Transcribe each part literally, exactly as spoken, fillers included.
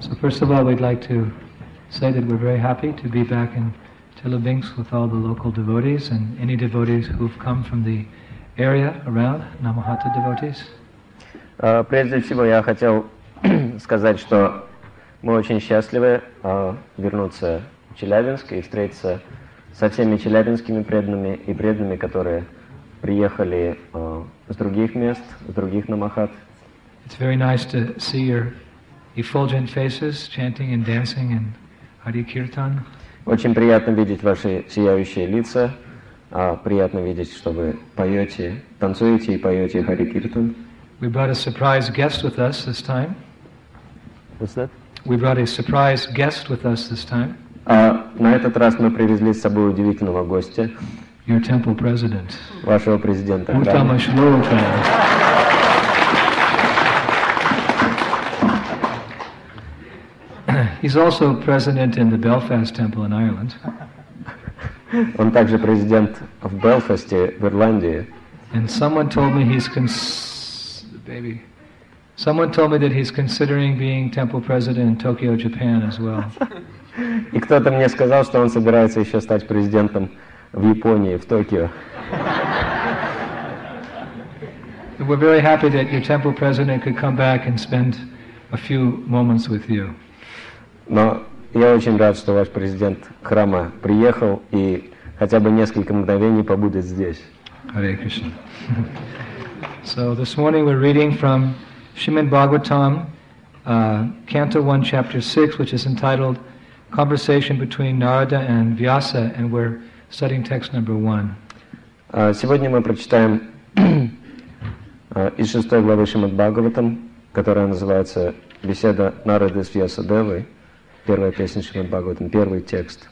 So first of all, we'd like to say that we're very happy to be back in Chelyabinsk with all the local devotees and any devotees who've come from the area around, Namahata devotees. Uh, прежде всего я хотел сказать, что мы очень счастливы uh, вернуться в Челябинск и встретиться со всеми челябинскими преданными и преданными, которые приехали uh, с других мест, с других намахат. It's very nice to see your effulgent faces chanting and dancing in Hari Kirtan. Очень приятно видеть ваши сияющие лица. Uh, приятно видеть, что вы поете, танцуете и поете Хари Киртан. We brought a surprise guest with us this time. What's that? We brought a surprise guest with us this time. Uh, на этот раз мы привезли с собой удивительного гостя. Your temple president. Вашего президента. Uttama Shloka. He's also president in the Belfast Temple in Ireland. Он также президент в Белфасте, в Ирландии. And someone told me he's cons- baby. Someone told me that he's considering being temple president in Tokyo, Japan as well. И кто-то мне сказал, что он собирается еще стать президентом в Японии, в Токио. We're very happy that your temple president could come back and spend a few moments with you. Но я очень рад, что ваш президент храма приехал и хотя бы несколько мгновений побудет здесь. Hare Krishna. So this morning we're reading from Srimad Bhagavatam, uh, Canto one, Chapter six, which is entitled Conversation Between Narada and Vyasa, and we're studying text number one. Сегодня мы прочитаем из шестой главы Шримад Бхагаватам, которая называется «Беседа Нарады с Вьясадевой», первая песня Шримад Бхагаватам, первый текст.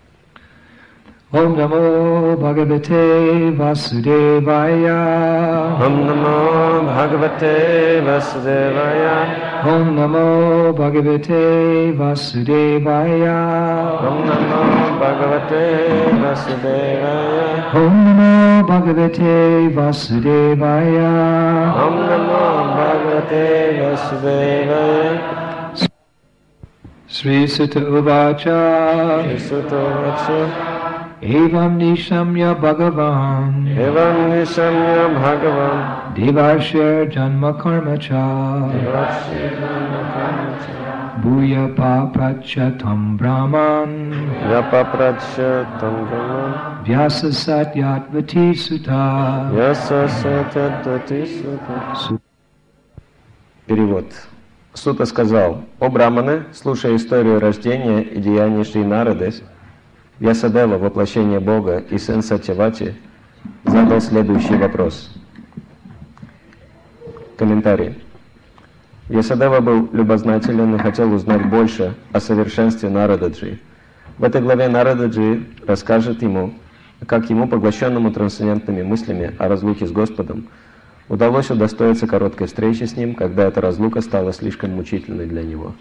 Om Namo Bhagavate Vasudevaya. Om Namo Bhagavate Vasudevaya. Om Namo Bhagavate Vasudevaya. Om Namo Bhagavate Vasudevaya. Om Namo Bhagavate Vasudevaya. Om Namo Bhagavate Vasudevaya. Sri Sutta Uvacha. Sri Sutta Uvacha. Evam Nishamya Bhagavan. Evam Nishamya Bhagavan. Devarshir Janma Karma Cha. Devarshir Janma Karma Cha. Bhuya Paprachatam Brahman. Yapaprachatam Brahman. Vyasa Satyatvati Sutta. Vyasa Satyatvati Sutta. Перевод. Сута сказал: «О браманы, слушая историю рождения и деяний Шри Нарады, Вьясадева, воплощение Бога и сын Сатьявати, задал следующий вопрос». Комментарий. Вьясадева был любознателен и хотел узнать больше о совершенстве Нарададжи. В этой главе Нарададжи расскажет ему, как ему, поглощенному трансцендентными мыслями о разлуке с Господом, удалось удостоиться короткой встречи с ним, когда эта разлука стала слишком мучительной для него.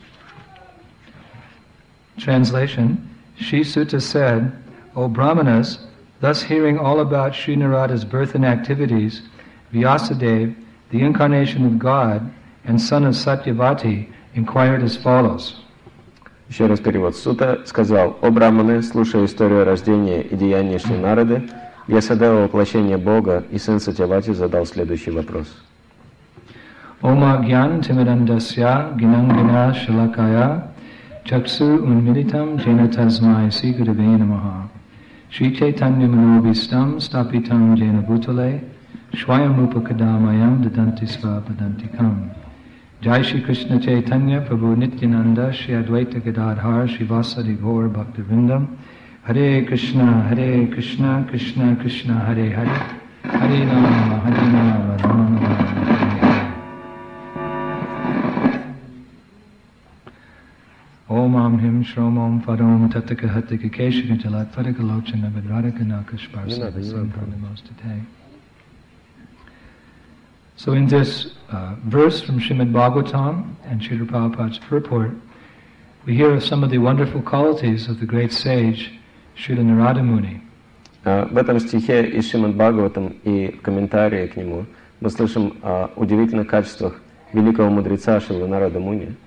Translation. Shri Sutta said, O Brahmanas, thus hearing all about Sri Narada's birth and activities, Vyasadeva, the incarnation of God and son of Satyavati, inquired as follows. Еще раз перевод. Сута сказал: «О браманы, слушая историю рождения и деяний Шри Нарады, Вьясадева, воплощение Бога и сын Сатьявати, задал следующий вопрос». Oma Gyan Timidandasya Ginangina Shalakaya Chaksu Unmilitam Jena Tasmai Sri Gurave Namaha Sri Chaitanya Manobhistam Stapitam Jena Bhutale Shwayam Upakadamayam Dadanti Svapadantikam Jai Shri Krishna Chaitanya Prabhu Nityananda Shri Advaita Gadadhar Shri Vasadi Gaur Bhaktivindam Hare Krishna Hare Krishna Krishna Krishna Hare Hare Hare Rama Hare Rama Rama Rama Om Am Him Shrom Om Fadom Tataka Hataka Keshika Jalat Fadaka Lochana Vidradaka Nakashparsa Sampranamostatay. So in this uh, verse from Srimad Bhagavatam and Srila Prabhupada's purport, we hear of some of the wonderful qualities of the great sage Srila Narada Muni. В этом стихе из Шримад Бхагаватам и комментарии к нему мы слышим о удивительных качествах великого мудреца Шрила Нарада Муни.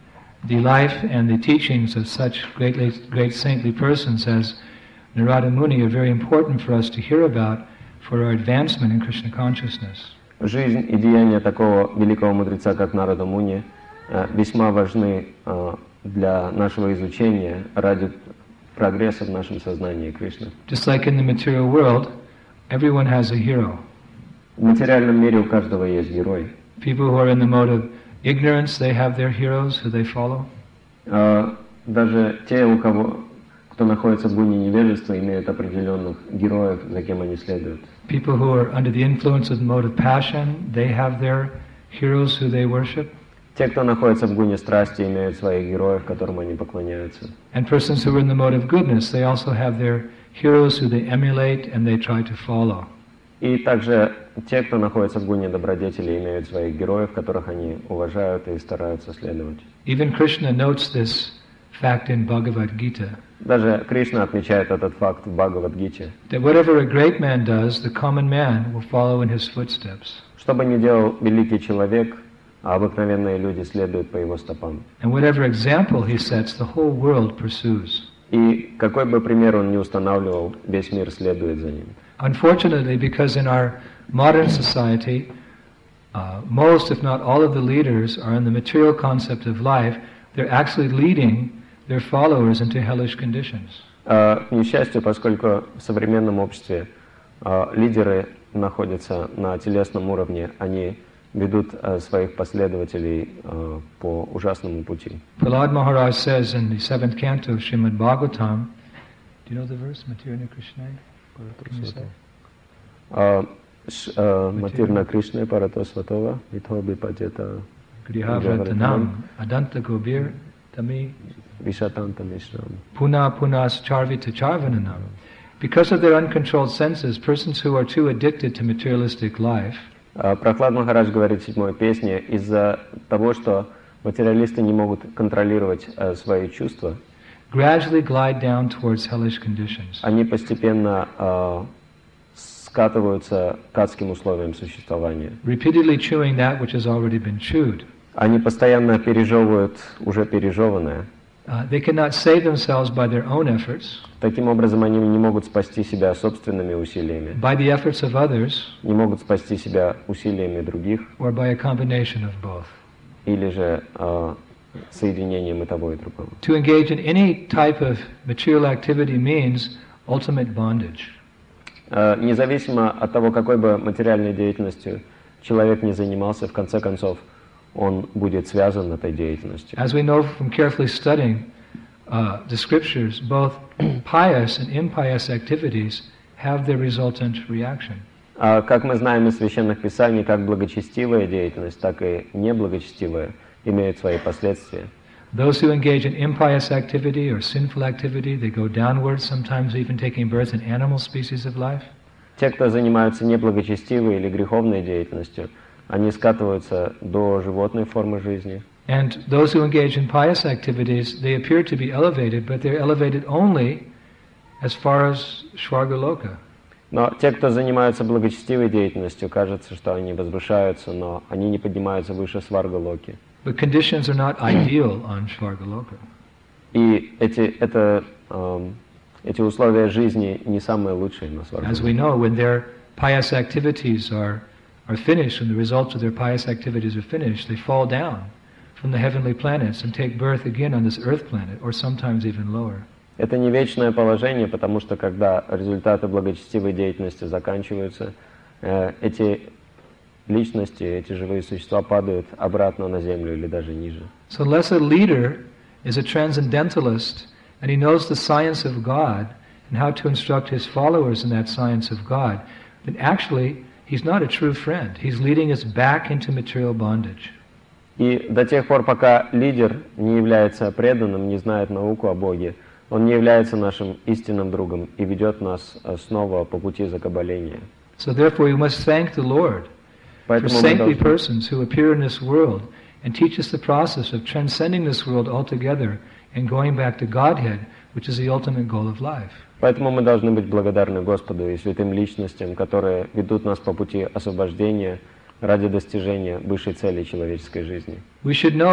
the life and the teachings of such great, great saintly persons as Narada Muni are very important for us to hear about for our advancement in Krishna consciousness. Жизнь и деяния такого великого мудреца, как Нарада Муни, весьма важны для нашего изучения ради прогресса в нашем сознании Кришны. Just like in the material world, everyone has a hero. В материальном мире у каждого есть герой. People who are in the mode of ignorance, they have their heroes who they follow. Даже те, у кого, кто находится в гуне невежества, имеют определенных героев, за кем они следуют. People who are under the influence of the mode of passion, they have their heroes who they worship. Те, кто находится в гуне страсти, имеют своих героев, которым они поклоняются. And persons who are in the mode of goodness, they also have their heroes who they emulate and they try to follow. И также те, кто находится в гуне добродетели, имеют своих героев, которых они уважают и стараются следовать. Even Krishna notes this fact in Bhagavad Gita. Даже Кришна отмечает этот факт в Бхагавад-гите. That whatever a great man does, the common man will follow in his footsteps. Что бы ни делал великий человек, а обыкновенные люди следуют по его стопам. And whatever example he sets, the whole world pursues. И какой бы пример он ни устанавливал, весь мир следует за ним. Unfortunately, because in our modern society, uh, most, if not all of the leaders are in the material concept of life, they're actually leading their followers into hellish conditions. К несчастью, поскольку в современном обществе лидеры находятся на телесном уровне, они ведут своих последователей по ужасному пути. Prahlad Maharaj says in the seventh canto of Srimad Bhagavatam, do you know the verse, Matirna Krishna? Matirna Krishna Paratosvatova Vithobi Padjeta Grihavratanam Adanta Gobir Tami Vishatanta Mishram Puna Punas Charvita Charvananam. Because of their uncontrolled senses, persons who are too addicted to materialistic life, Прохлад Махарадж говорит в седьмой песне, из-за того, что материалисты не могут контролировать свои чувства, gradually glide down towards hellish conditions. Они постепенно uh, скатываются к адским условиям существования. Repeatedly chewing that which has already been chewed. Они постоянно пережевывают уже пережеванное. Uh, they cannot save themselves by their own efforts. Таким образом, они не могут спасти себя собственными усилиями. By the efforts of others. Не могут спасти себя усилиями других. Or by a combination of both. Или же uh, соединением и того, и другого. To engage in any type of material activity means ultimate bondage. Uh, независимо от того, какой бы материальной деятельностью человек не занимался, в конце концов, он будет связан этой деятельностью. As we know from carefully studying uh, the scriptures, both pious and impious activities have their resultant reaction. Uh, как мы знаем из священных писаний, как благочестивая деятельность, так и неблагочестивая имеют свои последствия. Those who engage in impious activity or sinful activity, they go downwards, sometimes even taking birth in animal species of life. Те, кто занимаются неблагочестивой или греховной деятельностью, они скатываются до животной формы жизни. And those who engage in pious activities, they appear to be elevated, but they're elevated only as far as Shvargaloka. Но те, кто занимаются благочестивой деятельностью, кажется, что они возвышаются, но они не поднимаются выше Сваргалоки. But conditions are not ideal on Shvargaloka. И эти, это, um, эти условия жизни не самые лучшие на Сваргалоке. As we know, when their pious activities are, are finished, when the results of their pious activities are finished, they fall down from the heavenly planets and take birth again on this earth planet, or sometimes even lower. Это не вечное положение, потому что когда результаты благочестивой деятельности заканчиваются, э, эти личности, эти живые существа падают обратно на землю или даже ниже. So unless a leader is a transcendentalist and he knows the science of God and how to instruct his followers in that science of God, then actually he's not a true friend. He's leading us back into material bondage. И до тех пор, пока лидер не является преданным, не знает науку о Боге, он не является нашим истинным другом и ведет нас снова по пути закабаления. So therefore we must thank the Lord for saintly persons who appear in this world and teach us the process of transcending this world altogether and going back to Godhead, which is the ultimate goal of life. Поэтому мы должны быть благодарны Господу и святым личностям, которые ведут нас по пути освобождения ради достижения высшей цели человеческой жизни. We should know that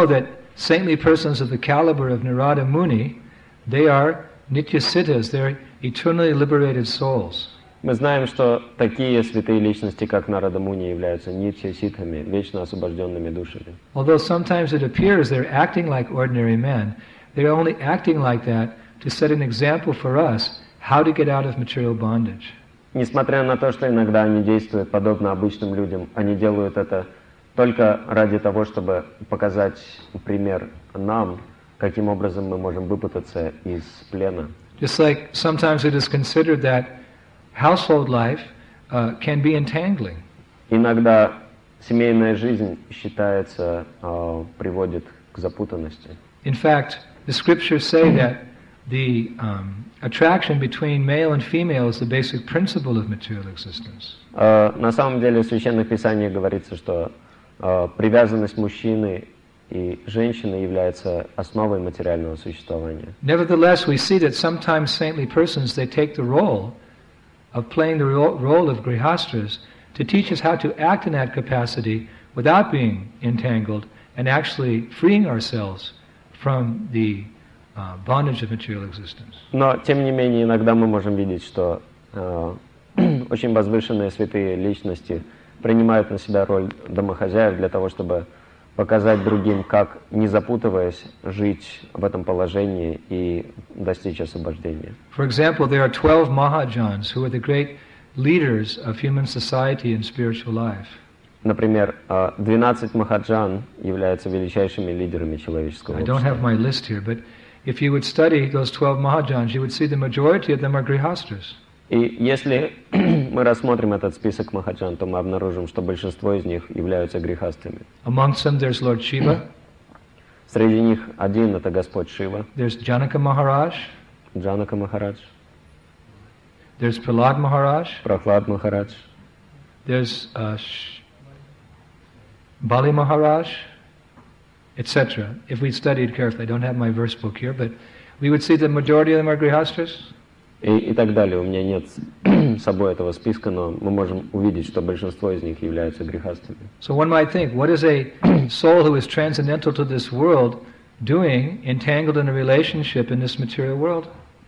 saintly persons of the caliber of Narada Muni, they are Nityasiddhas, they're eternally liberated souls. Мы знаем, что такие святые личности, как Нарада Муни, являются нитья-ситхами, вечно освобожденными душами. Although sometimes it appears they're acting like ordinary men, they're only acting like that to set an example for us how to get out of material bondage. Несмотря на то, что иногда они действуют подобно обычным людям, они делают это только ради того, чтобы показать пример нам, каким образом мы можем выпутаться из плена. Just like sometimes it is considered that household life uh, can be entangling. Иногда семейная жизнь считается, uh, приводит к запутанности. In fact, the scriptures say that the um, attraction between male and female is the basic principle of material existence. Uh, на самом деле в Священных Писаниях говорится, что uh, привязанность мужчины и женщины является основой материального существования. Nevertheless, we see that sometimes saintly persons, they take the role of playing the ro- role of grihastras to teach us how to act in that capacity without being entangled and actually freeing ourselves from the uh, bondage of material existence. Но, тем не менее, иногда мы можем видеть, что э, очень возвышенные святые личности принимают на себя роль домохозяев для того, чтобы показать другим, как, не запутываясь, жить в этом положении и достичь освобождения. For example, there are twelve Mahajans who are the great leaders of human society and spiritual life. Например, двенадцать махаджан являются величайшими лидерами человеческого I don't have общества. my list here, but if you would study those twelve Mahajans, you would see the majority of them are grihastras. И если мы рассмотрим этот список махаджан, то мы обнаружим, что большинство из них являются грехастами. Amongst them there's Lord Shiva, Среди них один — это Господь Шива, there's Janaka Maharaj, Джанака Махарадж, there's Prahlad Maharaj, Прохлад Махарадж, there's uh, Sh- Bali Maharaj, et cetera. If we studied carefully, I don't have my verse book here, but we would see the majority of them are grihastras. и, и так далее. У меня нет с собой этого списка, но мы можем увидеть, что большинство из них являются грехастами. So one might think, what is a soul who is transcendental to this world doing entangled in a relationship in this material world?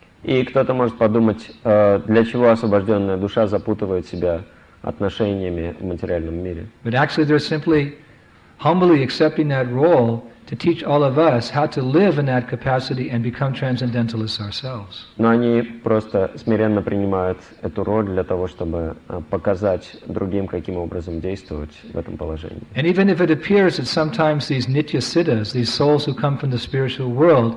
И кто-то может подумать, э, для чего освобожденная душа запутывает себя отношениями в материальном мире. But actually they're simply humbly accepting that role to teach all of us how to live in that capacity and become transcendentalists ourselves. Но они просто смиренно принимают эту роль для того, чтобы э, показать другим, каким образом действовать в этом положении. And even if it appears that sometimes these Nityasiddhas, these souls who come from the spiritual world,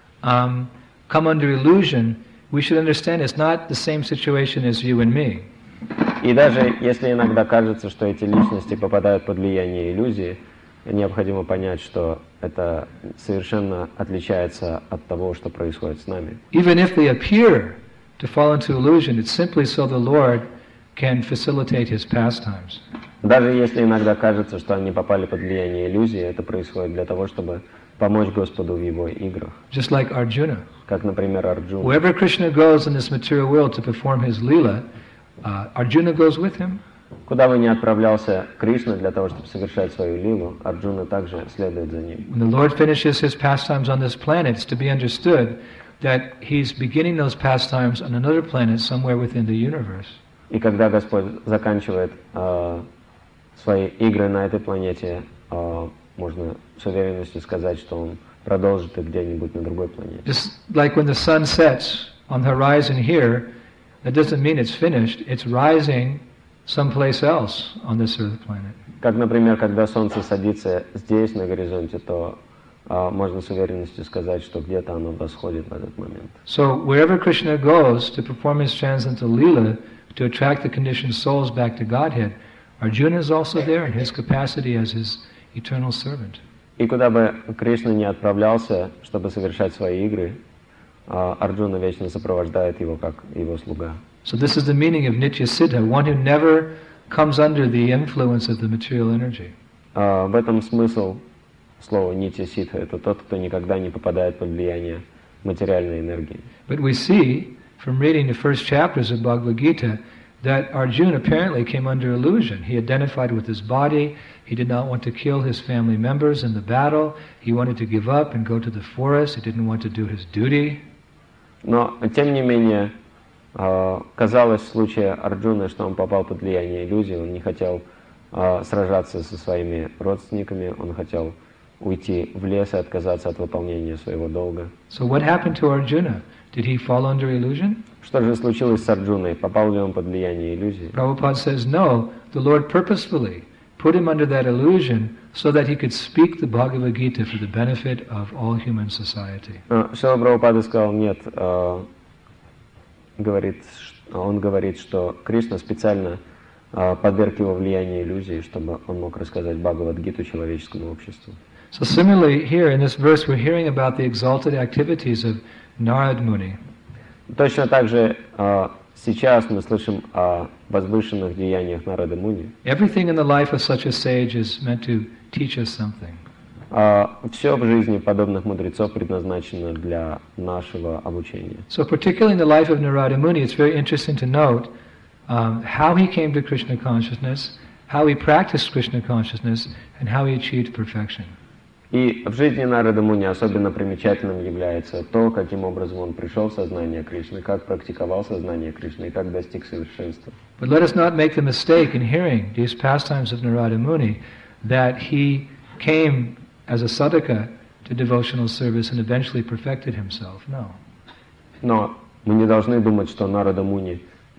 um, come under illusion, we should understand it's not the same situation as you and me. И даже если иногда кажется, что эти личности попадают под влияние иллюзии, необходимо понять, что это совершенно отличается от того, что происходит с нами. Even if they appear to fall into illusion, it's simply so the Lord can facilitate His pastimes. Даже если иногда кажется, что они попали под влияние иллюзии, это происходит для того, чтобы помочь Господу в Его играх. Just like Arjuna. Как, например, Арджуна. Wherever Krishna goes in this material world to perform his lila, uh, Arjuna goes with him. Куда бы ни отправлялся Кришна для того, чтобы совершать свою лилу, Арджуна также следует за ним. When the Lord finishes his pastimes on this planet, it's to be understood that he's beginning those pastimes on another planet somewhere within the universe. И когда Господь заканчивает э, свои игры на этой планете, э, можно с уверенностью сказать, что Он продолжит их где-нибудь на другой планете. Just like when the sun sets on the horizon here, that doesn't mean it's finished. It's rising someplace else on this earth planet. Как, например, когда солнце садится здесь, на горизонте, то э, можно с уверенностью сказать, что где-то оно восходит в этот момент. So wherever Krishna goes to perform his transcendental lila, to attract the conditioned souls back to Godhead, Arjuna is also there in his capacity as his eternal servant. И куда бы Кришна не отправлялся, чтобы совершать свои игры, э, Арджуна вечно сопровождает его как его слуга. So this is the meaning of Nitya Siddha, one who never comes under the influence of the material energy. Uh, в этом смысл слова нитья ситха. Это тот, кто никогда не попадает под влияние материальной энергии. But we see from reading the first chapters of Bhagavad Gita that Arjuna apparently came under illusion. He identified with his body. He did not want to kill his family members in the battle. He wanted to give up and go to the forest. He didn't want to do his duty. Но, тем не менее, казалось в случае Арджуны, что он попал под влияние иллюзии, он не хотел сражаться со своими родственниками, он хотел уйти в лес и отказаться от выполнения своего долга. So what happened to Arjuna? Did he fall under illusion? Что же случилось с Арджуной? Попал ли он под влияние иллюзии? Prabhupada says, no, the Lord purposefully put him under that illusion so that he could speak the Bhagavad Gita for the benefit of all human society. Шрила Прабхупада сказал, нет, говорит, он говорит, что Кришна специально подверг его влиянию иллюзии, чтобы он мог рассказать Бхагавад-гиту человеческому обществу. So similarly, here in this verse, we're hearing about the exalted activities of Narad Muni. Точно так же сейчас мы слышим о возвышенных деяниях Нарады Муни. Everything in the life of such a sage is meant to teach us something. Все в жизни подобных мудрецов предназначено для нашего обучения. So particularly in the life of Narada Muni, it's very interesting to note um, how he came to Krishna consciousness, how he practiced Krishna consciousness, and how he achieved perfection. И в жизни Нарады Муни особенно примечательным является то, каким образом он пришел в сознание Кришны, как практиковал сознание Кришны и как достиг совершенства. But let us not make the mistake in hearing these pastimes of Narada Muni that he came as a sadhaka to devotional service and eventually perfected himself. No. Но мы не должны думать, что Нарада Муни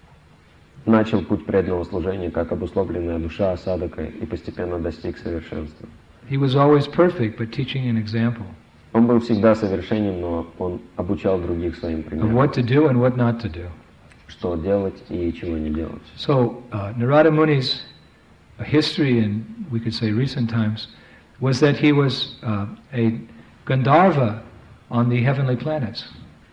начал путь преданного служения как обусловленная душа садхака и постепенно достиг совершенства. He was always perfect, but teaching an example. Он был всегда совершенен, но он обучал других своим примером. Of what to do and what not to do. Что делать и чего не делать. So uh, Narada Muni's history in, we could say, recent times, was that he was uh, a Gandharva on the heavenly planets.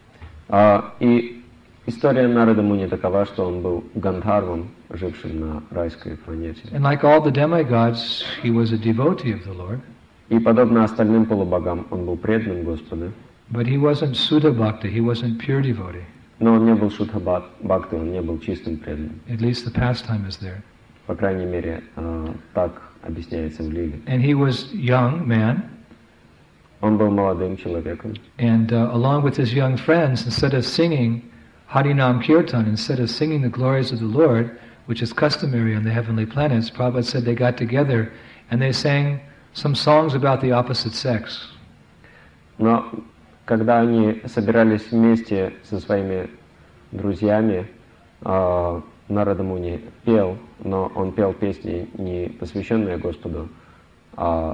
Uh, и история Нарады Муни такова, что он был Гандхарвом, жившим на райской планете. And like all the demigods, he was a devotee of the Lord. И подобно остальным полубогам, он был преданным Господу. But he wasn't Sudha Bhakta, he wasn't pure devotee. Но он не был Шудха Бхакти, он не был чистым преданным. At least the pastime is there. По крайней мере, uh, так объясняется в Лиле. And he was young man. Он был молодым человеком. And uh, along with his young friends, instead of singing Harinam Kirtan, instead of singing the glories of the Lord, which is customary on the heavenly planets, Prabhupada said they got together and they sang some songs about the opposite sex. Но когда они собирались вместе со своими друзьями, uh, Нарада Муни пел, но он пел песни, не посвященные Господу, а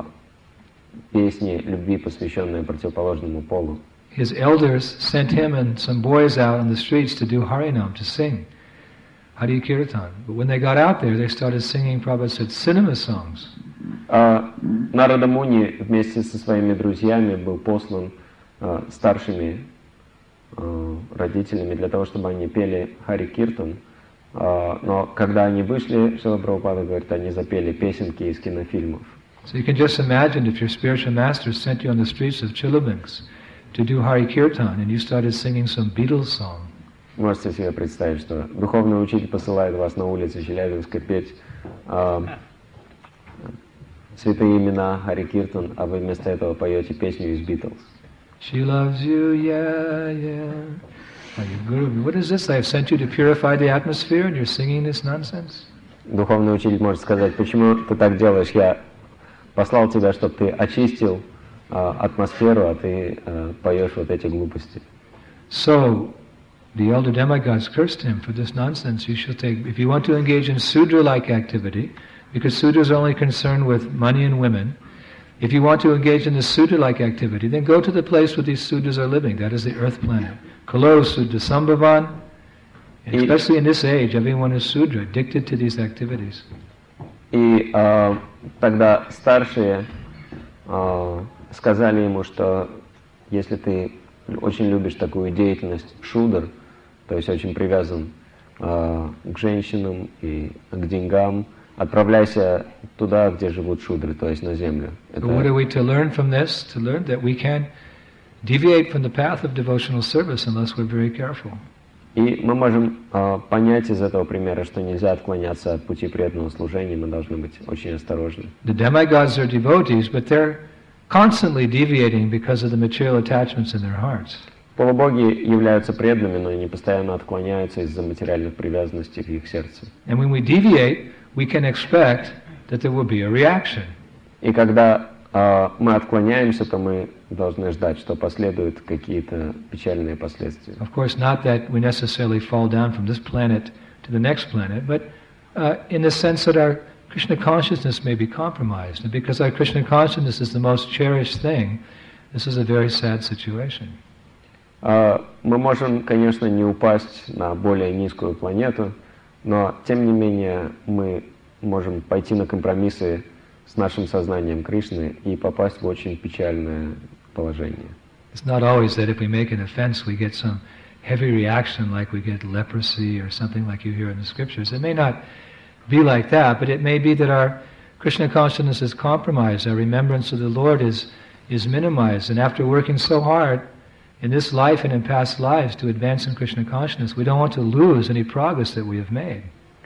песни любви, посвященные противоположному полу. His elders sent him and some boys out on the streets to do Harinam, to sing Hari Kirtan. But when they got out there, they started singing, Prabhupada said, cinema songs. Uh, Нарада Муни вместе со своими друзьями был послан uh, старшими uh, родителями для того, чтобы они пели Хари Киртан. Uh, но когда они вышли, Шрила Прабхупада говорит, они запели песенки из кинофильмов. So you can just imagine if your spiritual master sent you on the streets of Chilabinsk to do Hari Kirtan and you started singing some Beatles song. Можете себе представить, что духовный учитель посылает вас на улице Челябинска петь uh, святые имена Хари Киртан, а вы вместо этого поете песню из Beatles. She loves you, yeah, yeah. What is this? I have sent you to purify the atmosphere and you're singing this nonsense? Духовный учитель может сказать, почему ты так делаешь? Я послал тебя, чтобы ты очистил uh, атмосферу, а ты uh, поешь вот эти глупости. So, the elder demigods cursed him for this nonsense. You should take, if you want to engage in Sudra-like activity, because Sudras are only concerned with money and women, if you want to engage in this Sudra-like activity, then go to the place where these Sudras are living. That is the earth planet. Kalo Sudra Sambhavan. And especially in this age, everyone is Sudra, addicted to these activities. И uh, тогда старшие uh, сказали ему, что если ты очень любишь такую деятельность шудр, то есть очень привязан uh, к женщинам и к деньгам, отправляйся туда, где живут шудры, то есть на землю. But what are we to learn from this? To learn that we can't deviate from the path of devotional service unless we're very careful. И мы можем э, понять из этого примера, что нельзя отклоняться от пути преданного служения, мы должны быть очень осторожны. The demigods are devotees, but they're constantly deviating because of the material attachments in their hearts. Полубоги являются преданными, но они постоянно отклоняются из-за материальных привязанностей в их сердце. And when we deviate, we can expect that there will be a reaction. И когда э, мы отклоняемся, то мы должны ждать, что последуют какие-то печальные последствия. Of course, not that we necessarily fall down from this planet to the next planet, but uh, in the sense that our Krishna consciousness may be compromised. And because our Krishna consciousness is the most cherished thing, this is a very sad situation. Uh, мы можем, конечно, не упасть на более низкую планету, но, тем не менее, мы можем пойти на компромиссы с нашим сознанием Кришны и попасть в очень печальное положение. It's not always that if we make an offense we get some heavy reaction like we get leprosy or something like you hear in the scriptures. It may not be like that, but it may be that our Krishna consciousness is compromised, our remembrance of the Lord is, is minimized, and after working so hard in this life and in past lives to advance in Krishna consciousness, we don't want to lose any progress that we have made.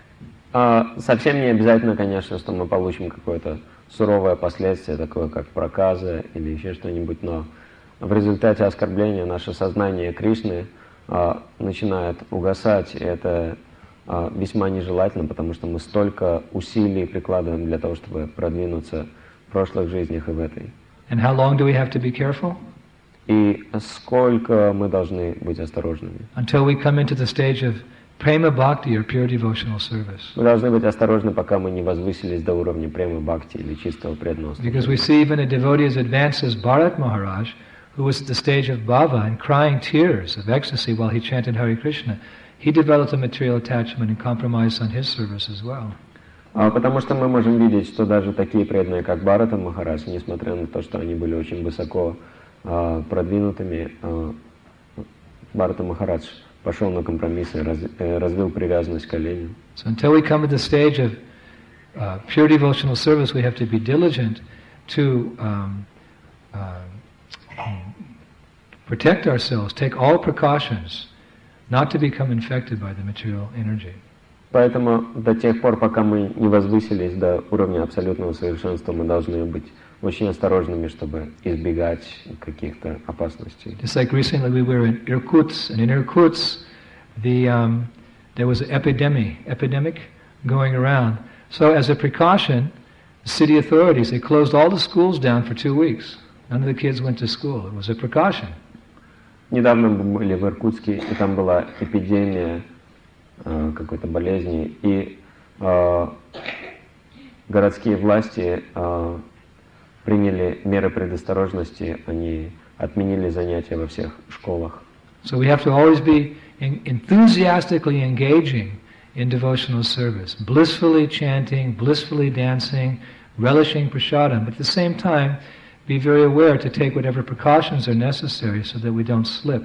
Uh, совсем не обязательно, конечно, что мы получим какое-то суровое последствие, такое как проказа или еще что-нибудь, но в результате оскорбления наше сознание Кришны uh, начинает угасать, и это uh, весьма нежелательно, потому что мы столько усилий прикладываем для того, чтобы продвинуться в прошлых жизнях и в этой. And how long do we have to be careful? И сколько мы должны быть осторожными? Until we come into the stage of prema bhakti or pure devotional service. Мы должны быть осторожны, пока мы не возвысились до уровня према бхакти или чистого преданного служения. Because we see even a devotee as advanced as Bharat Maharaj, who was at the stage of bhava and crying tears of ecstasy while he chanted Hare Krishna, he developed a material attachment and compromised on his service as well. А, потому что мы можем видеть, что даже такие преданные, как Бхарата Махарадж, несмотря на то, что они были очень высоко а, продвинутыми, а, Бхарата Махарадж пошел на компромиссы, раз, э, развил привязанность к оленю. So until we come to the stage of uh, pure devotional service, we have to be diligent to um, uh, protect ourselves, take all precautions, not to become infected by the material energy. Поэтому до тех пор, пока мы не возвысились до уровня абсолютного совершенства, мы должны быть очень осторожными, чтобы избегать каких-то опасностей. Just like recently we were in Irkutsk, and in Irkutsk the, um, there was an epidemic, epidemic going around. So as a precaution, the city authorities, they closed all the schools down for two weeks. None of the kids went to school. It was a precaution. Недавно мы были в Иркутске, и там была эпидемия э, какой-то болезни, и э, городские власти э, приняли меры предосторожности, они отменили занятия во всех школах. So we have to always be in, enthusiastically engaging in devotional service, blissfully chanting, blissfully dancing, relishing prasadam, but at the same time be very aware to take whatever precautions are necessary so that we don't slip.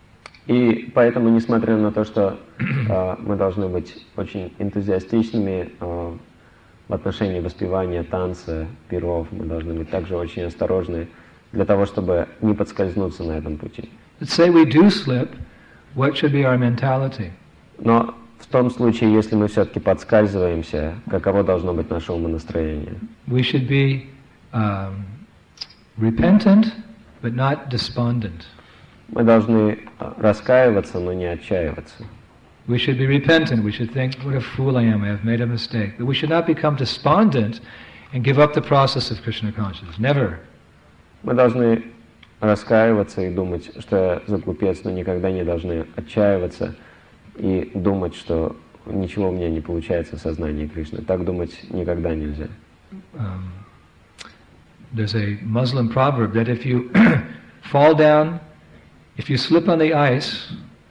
И поэтому, несмотря на то, что э, мы должны быть очень энтузиастичными э, в отношении воспевания, танца, пиров, мы должны быть также очень осторожны для того, чтобы не подскользнуться на этом пути. Let's say we do slip, what should be our mentality? Но в том случае, если мы все-таки подскальзываемся, каково должно быть наше умонастроение? We should be um, repentant, but not despondent. Мы должны раскаиваться, но не отчаиваться. We should be repentant. We should think, what a fool I am, I have made a mistake. But we should not become despondent and give up the process of Krishna consciousness. Never. Мы должны раскаиваться и думать, что я заглупец, но никогда не должны отчаиваться и думать, что ничего у меня не получается в сознании Кришны. Так думать никогда нельзя. Um, there's a Muslim proverb that if you fall down, if you slip on the ice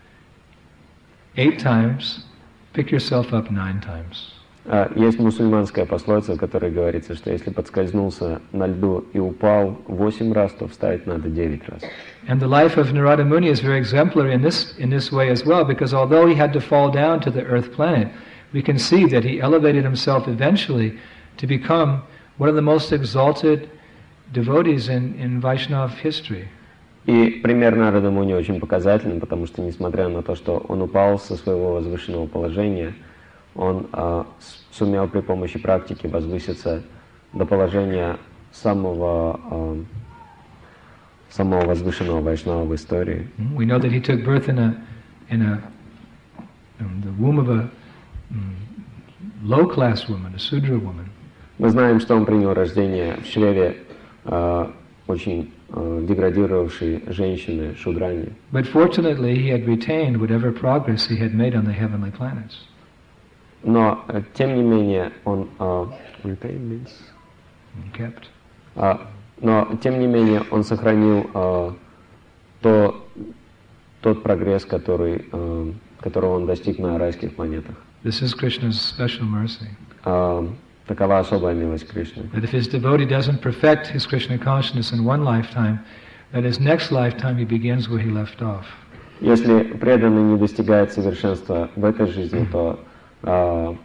eight times, pick yourself up nine times. Есть мусульманская пословица, в которой говорится, что если подскользнулся на льду и упал восемь раз, то встать надо девять раз. And the life of Narada Muni is very exemplary in this in this way as well, because although he had to fall down to the earth planet, we can see that he elevated himself eventually to become one of the most exalted devotees in, in Vaishnava history. И пример Нарада Муни очень показательный, потому что, несмотря на то, что он упал со своего возвышенного положения, он а, сумел при помощи практики возвыситься до положения самого, а, самого возвышенного вайшнава в истории. We know that he took birth in a, in a, in the womb of a um, low-class woman, a Sudra woman. Мы знаем, что он принял рождение в чреве а, очень а, деградировавшей женщины Шудрани. But fortunately, he had retained whatever progress he had made on the heavenly planets. Но, тем не менее, он... Uh, means, kept. Uh, но, тем не менее, он сохранил uh, то, тот прогресс, который, uh, которого он достиг на райских планетах. This is Krishna's special mercy. Uh, такова особая милость Кришны. That if his devotee doesn't perfect his Krishna consciousness in one lifetime, that his next lifetime he begins where he left off. Если преданный не достигает совершенства в этой жизни, то Uh,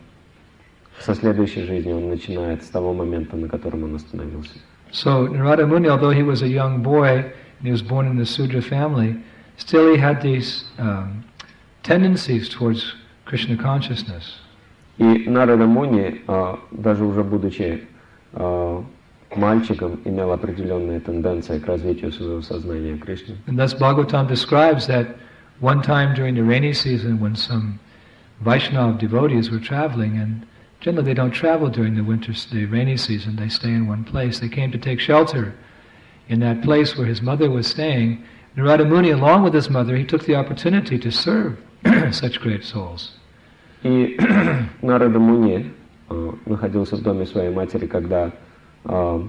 со следующей жизни он начинает с того момента, на котором он остановился. So Narada Muni, although he was a young boy and he was born in the Sudra family, still he had these um, tendencies towards Krishna consciousness. И Нарада Муни, uh, даже уже будучи uh, мальчиком, имел определенные тенденции к развитию своего сознания Кришны. And thus Bhagavatam describes that one time during the rainy season when some Vaishnava devotees were traveling, and generally they don't travel during the winter, the rainy season, they stay in one place. They came to take shelter in that place where his mother was staying. Narada Muni, along with his mother, he took the opportunity to serve such great souls. И Нарада Муни uh, находился в доме своей матери, когда uh,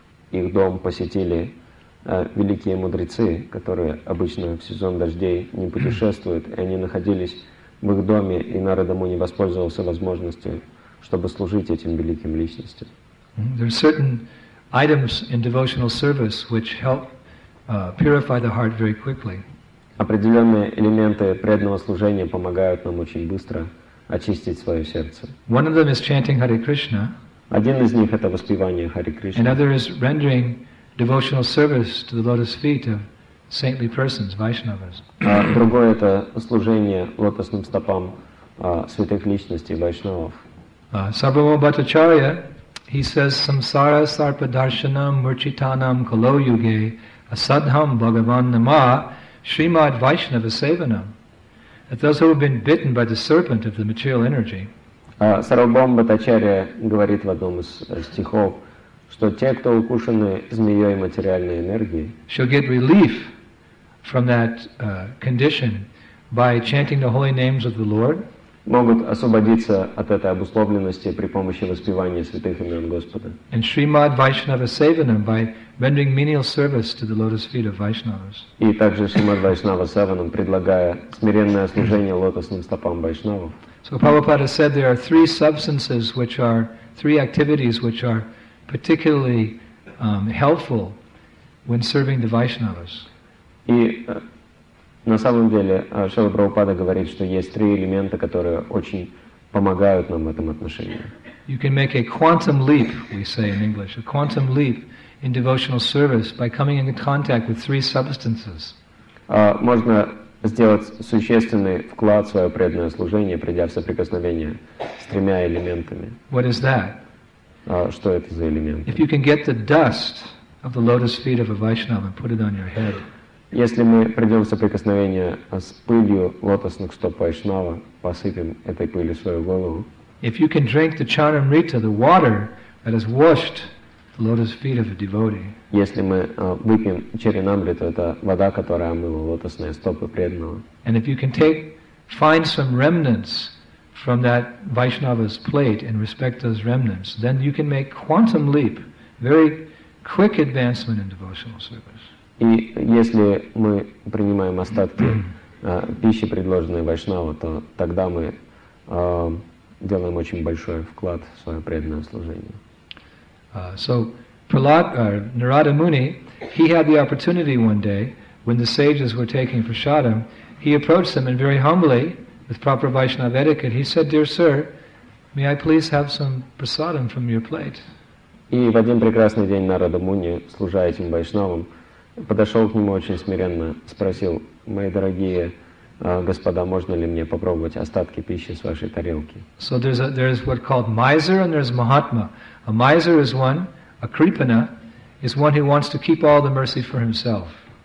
их дом посетили uh, великие мудрецы, которые обычно в сезон дождей не путешествуют, и они находились в их доме, и Нарада Муни воспользовался возможностью, чтобы служить этим великим личностям. There are certain items in devotional service which help uh, purify the heart very quickly. Определенные элементы преданного служения помогают нам очень быстро очистить свое сердце. One of them is chanting Hare Krishna. Один из них — это воспевание Харе Кришны. Another is rendering devotional service to the lotus feet of saintly persons, Vaishnavas. А другое — это служение лотосным стопам а, святых личностей, вайшнавов. Uh, Sarvabhauma Bhattacharya, he says, Samsara sarpa darshanam murchitanam kalo yuge asadham bhagavan nama srimad Vaishnava sevanam. That those who have been bitten by the serpent of the material energy, А Сарвабхаума Бхаттачарья говорит в одном из стихов, что те, кто укушены змеей материальной энергии, shall get relief from that uh, condition by chanting the holy names of the Lord, могут освободиться от этой обусловленности при помощи воспевания святых имен Господа. and Srimad Vaishnava Sevanam by rendering menial service to the lotus feet of Vaishnavas. И также Шримад Вайшнава Севанам, предлагая смиренное служение лотосным стопам вайшнавов. So Prabhupada said there are three substances which are, three activities which are particularly um, helpful when serving the Vaishnavas. И э, на самом деле э, Шрила Прабхупада говорит, что есть три элемента, которые очень помогают нам в этом отношении. You can make a quantum leap, we say in English, a quantum leap in devotional service by coming into contact with three substances. Э, можно сделать существенный вклад в свое преданное служение, придя в соприкосновение с тремя элементами. What is that? Э, что это за элементы? If you can get the dust of the lotus feet of a Vaishnava and put it on your head, Если мы придем в соприкосновение с пылью лотосных стоп Вайшнава, посыпем этой пылью свою голову, if you can drink the Charnamrita, the water that has washed the lotus feet of a devotee, если мы э, выпьем чаринамриту, это вода, которая омыла лотосные стопы преданного, and if you can take, find some remnants from that Vaishnava's plate and respect those remnants, then you can make quantum leap, very quick advancement in devotional service. и если мы принимаем остатки э, пищи, предложенной Вайшнаву, то тогда мы э, делаем очень большой вклад в свое преданное служение. Uh, so, Prahlad, uh, Narada Muni, he had the opportunity one day, when the sages were taking prasadam, he approached them and very humbly, with proper Vaishnava etiquette, he said, "Dear sir, may I please have some prasadam from your plate?" И в один прекрасный день Нарада Муни, служа этим Вайшнавам, подошел к нему очень смиренно, спросил: «Мои дорогие э, господа, можно ли мне попробовать остатки пищи с вашей тарелки?» So there's a, there's what called miser and there's Mahatma. A miser is one, a Kripana is one who wants to keep all the mercy for himself.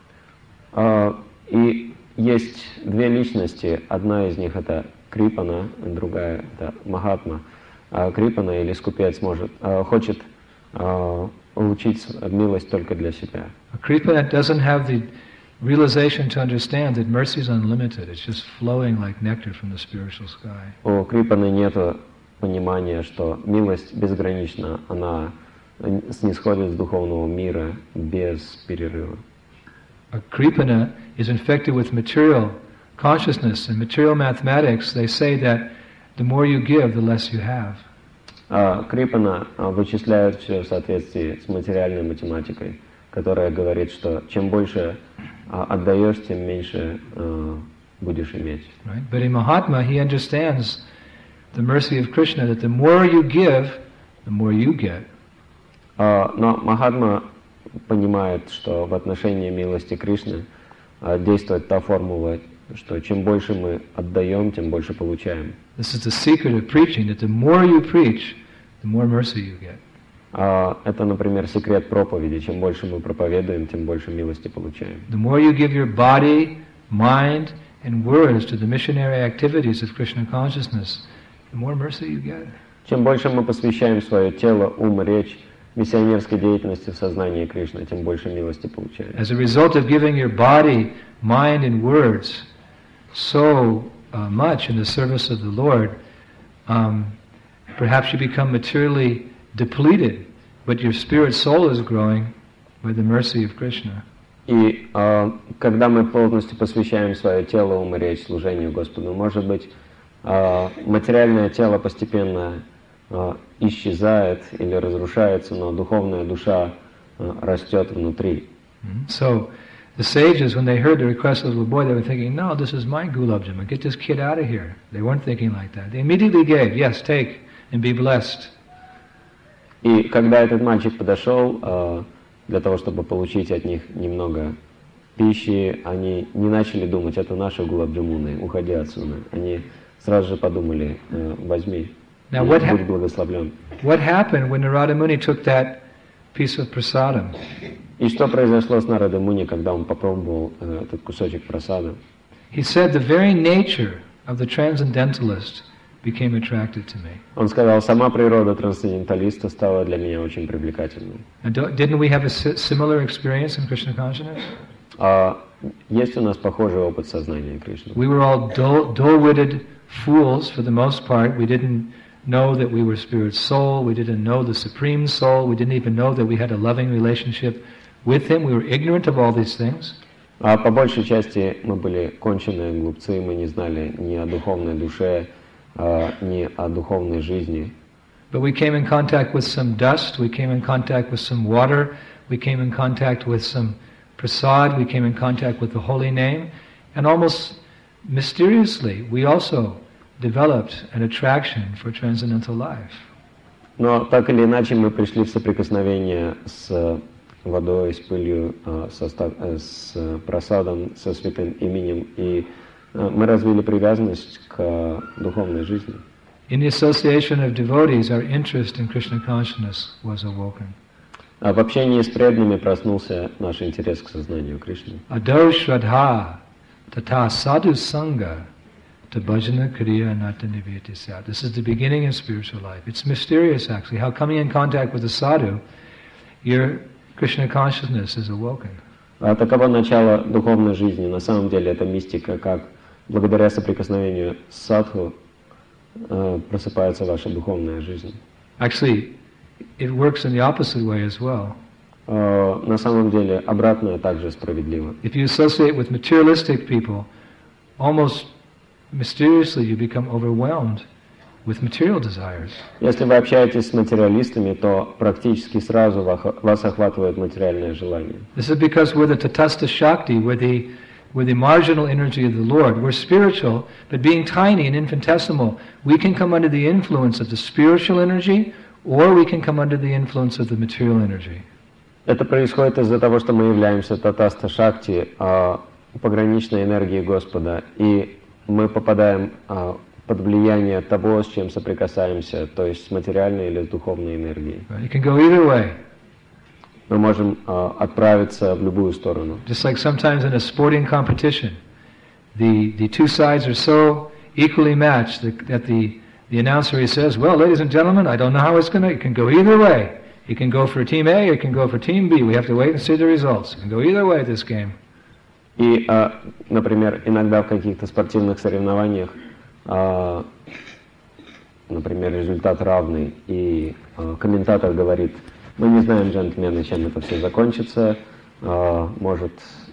Uh, и есть две личности, одна из них это Крипана, другая это Махатма. Uh, Крипана или скупец может, uh, хочет uh, получить милость только для себя. A Kripana doesn't have the realization to understand that mercy is unlimited. It's just flowing like nectar from the spiritual sky. У Крипаны нет понимания, что милость безгранична, она снисходит с духовного мира без перерыва. A Kripana is infected with material consciousness. In material mathematics, they say that the more you give, the less you have. А Крипана вычисляет все в соответствии с материальной математикой, которая говорит, что чем больше отдаешь, тем меньше uh, будешь иметь. Right? But in Mahatma, he understands the mercy of Krishna, that the more you give, the more you get. Uh, но Махатма понимает, что в отношении милости Кришны uh, действует та формула, что чем больше мы отдаем, тем больше получаем. This is the secret of preaching, that the more you preach, the more mercy you get. Uh, это, например, секрет проповеди. Чем больше мы проповедуем, тем больше милости получаем. The more you give your body, mind, and words to the missionary activities of Krishna consciousness, the more mercy you get. Чем больше мы посвящаем свое тело, ум, речь миссионерской деятельности в сознании Кришны, тем больше милости получаем. As a result of giving your body, mind, and words so uh, much in the service of the Lord, um, perhaps you become materially depleted, but your spirit soul is growing by the mercy of Krishna. И э, когда мы полностью посвящаем свое тело, ум и речь служению Господу, может быть, э, материальное тело постепенно э, исчезает или разрушается, но духовная душа э, растет внутри. Mm-hmm. So the sages, when they heard the request of the little boy, they were thinking, no, this is my Gulab Jamun, get this kid out of here. They weren't thinking like that. They immediately gave, yes, take and be blessed. И когда этот мальчик подошел э, для того, чтобы получить от них немного пищи, они не начали думать, это наши гулаб-джамуны, уходи отсюда. Они сразу же подумали, э, возьми, Now, what, будь ha- благословлен. what happened when Narada Muni took that piece of prasadam? И что произошло с Нарада Муни, когда он попробовал э, этот кусочек прасада? He said the very nature of the transcendentalist became attracted to me. Он сказал, сама природа трансценденталиста стала для меня очень привлекательной. And do, didn't we have a si- similar experience in Krishna consciousness? А есть у нас похожий опыт сознания Кришны. We were all dull, dull-witted fools for the most part. We didn't know that we were spirit soul. We didn't know the supreme soul. We didn't even know that we had a loving relationship with him. We were ignorant of all these things. А по большей части мы были конченые глупцы, мы не знали ни о духовной душе, uh, ни о духовной жизни. But we came in contact with some dust. We came in contact with some water. We came in contact with some prasad. We came in contact with the holy name. And almost mysteriously, we also developed an attraction for transcendental life. Но так или иначе мы пришли в соприкосновение с водой, с пылью, со, с просадом, со святым именем, и мы развили привязанность к духовной жизни. In the association of devotees, our interest in Krishna consciousness was awoken. А в общении с преданными проснулся наш интерес к сознанию Кришны. Ado shraddha tata sadhu sangha tabhajana kriya nata niveti sat. This is the beginning of spiritual life. It's mysterious actually, how coming in contact with a sadhu, your Krishna consciousness is awoken. А таково начало духовной жизни. На самом деле это мистика, как благодаря соприкосновению с садху э, просыпается ваша духовная жизнь. Actually, it works in the opposite way as well. Э, на самом деле обратное также справедливо. If you associate with materialistic people, almost mysteriously you become overwhelmed with material desires. Если вы общаетесь с материалистами, то практически сразу вас охватывает материальное желание. This is because we're the Tatastha Shakti, we're the, we're the marginal energy of the Lord. We're spiritual, but being tiny and infinitesimal, we can come under the influence of the spiritual energy, or we can come under the influence of the material energy. Это происходит из-за того, что мы являемся татаста шакти, пограничной энергией Господа, и мы попадаем под влияние того, с чем соприкасаемся, то есть с материальной или с духовной энергией. You can go either way. Мы можем отправиться в любую сторону. Just like sometimes in a sporting competition, the the two sides are so equally matched that, that the the announcer he says, "Well, ladies and gentlemen, I don't know how it's going to. It can go either way. It can go for Team A, or it can go for Team B. We have to wait and see the results. It can go either way this game." И, например, иногда в каких-то спортивных соревнованиях, например, результат равный, и комментатор говорит: мы не знаем, джентльмены, чем это все закончится, может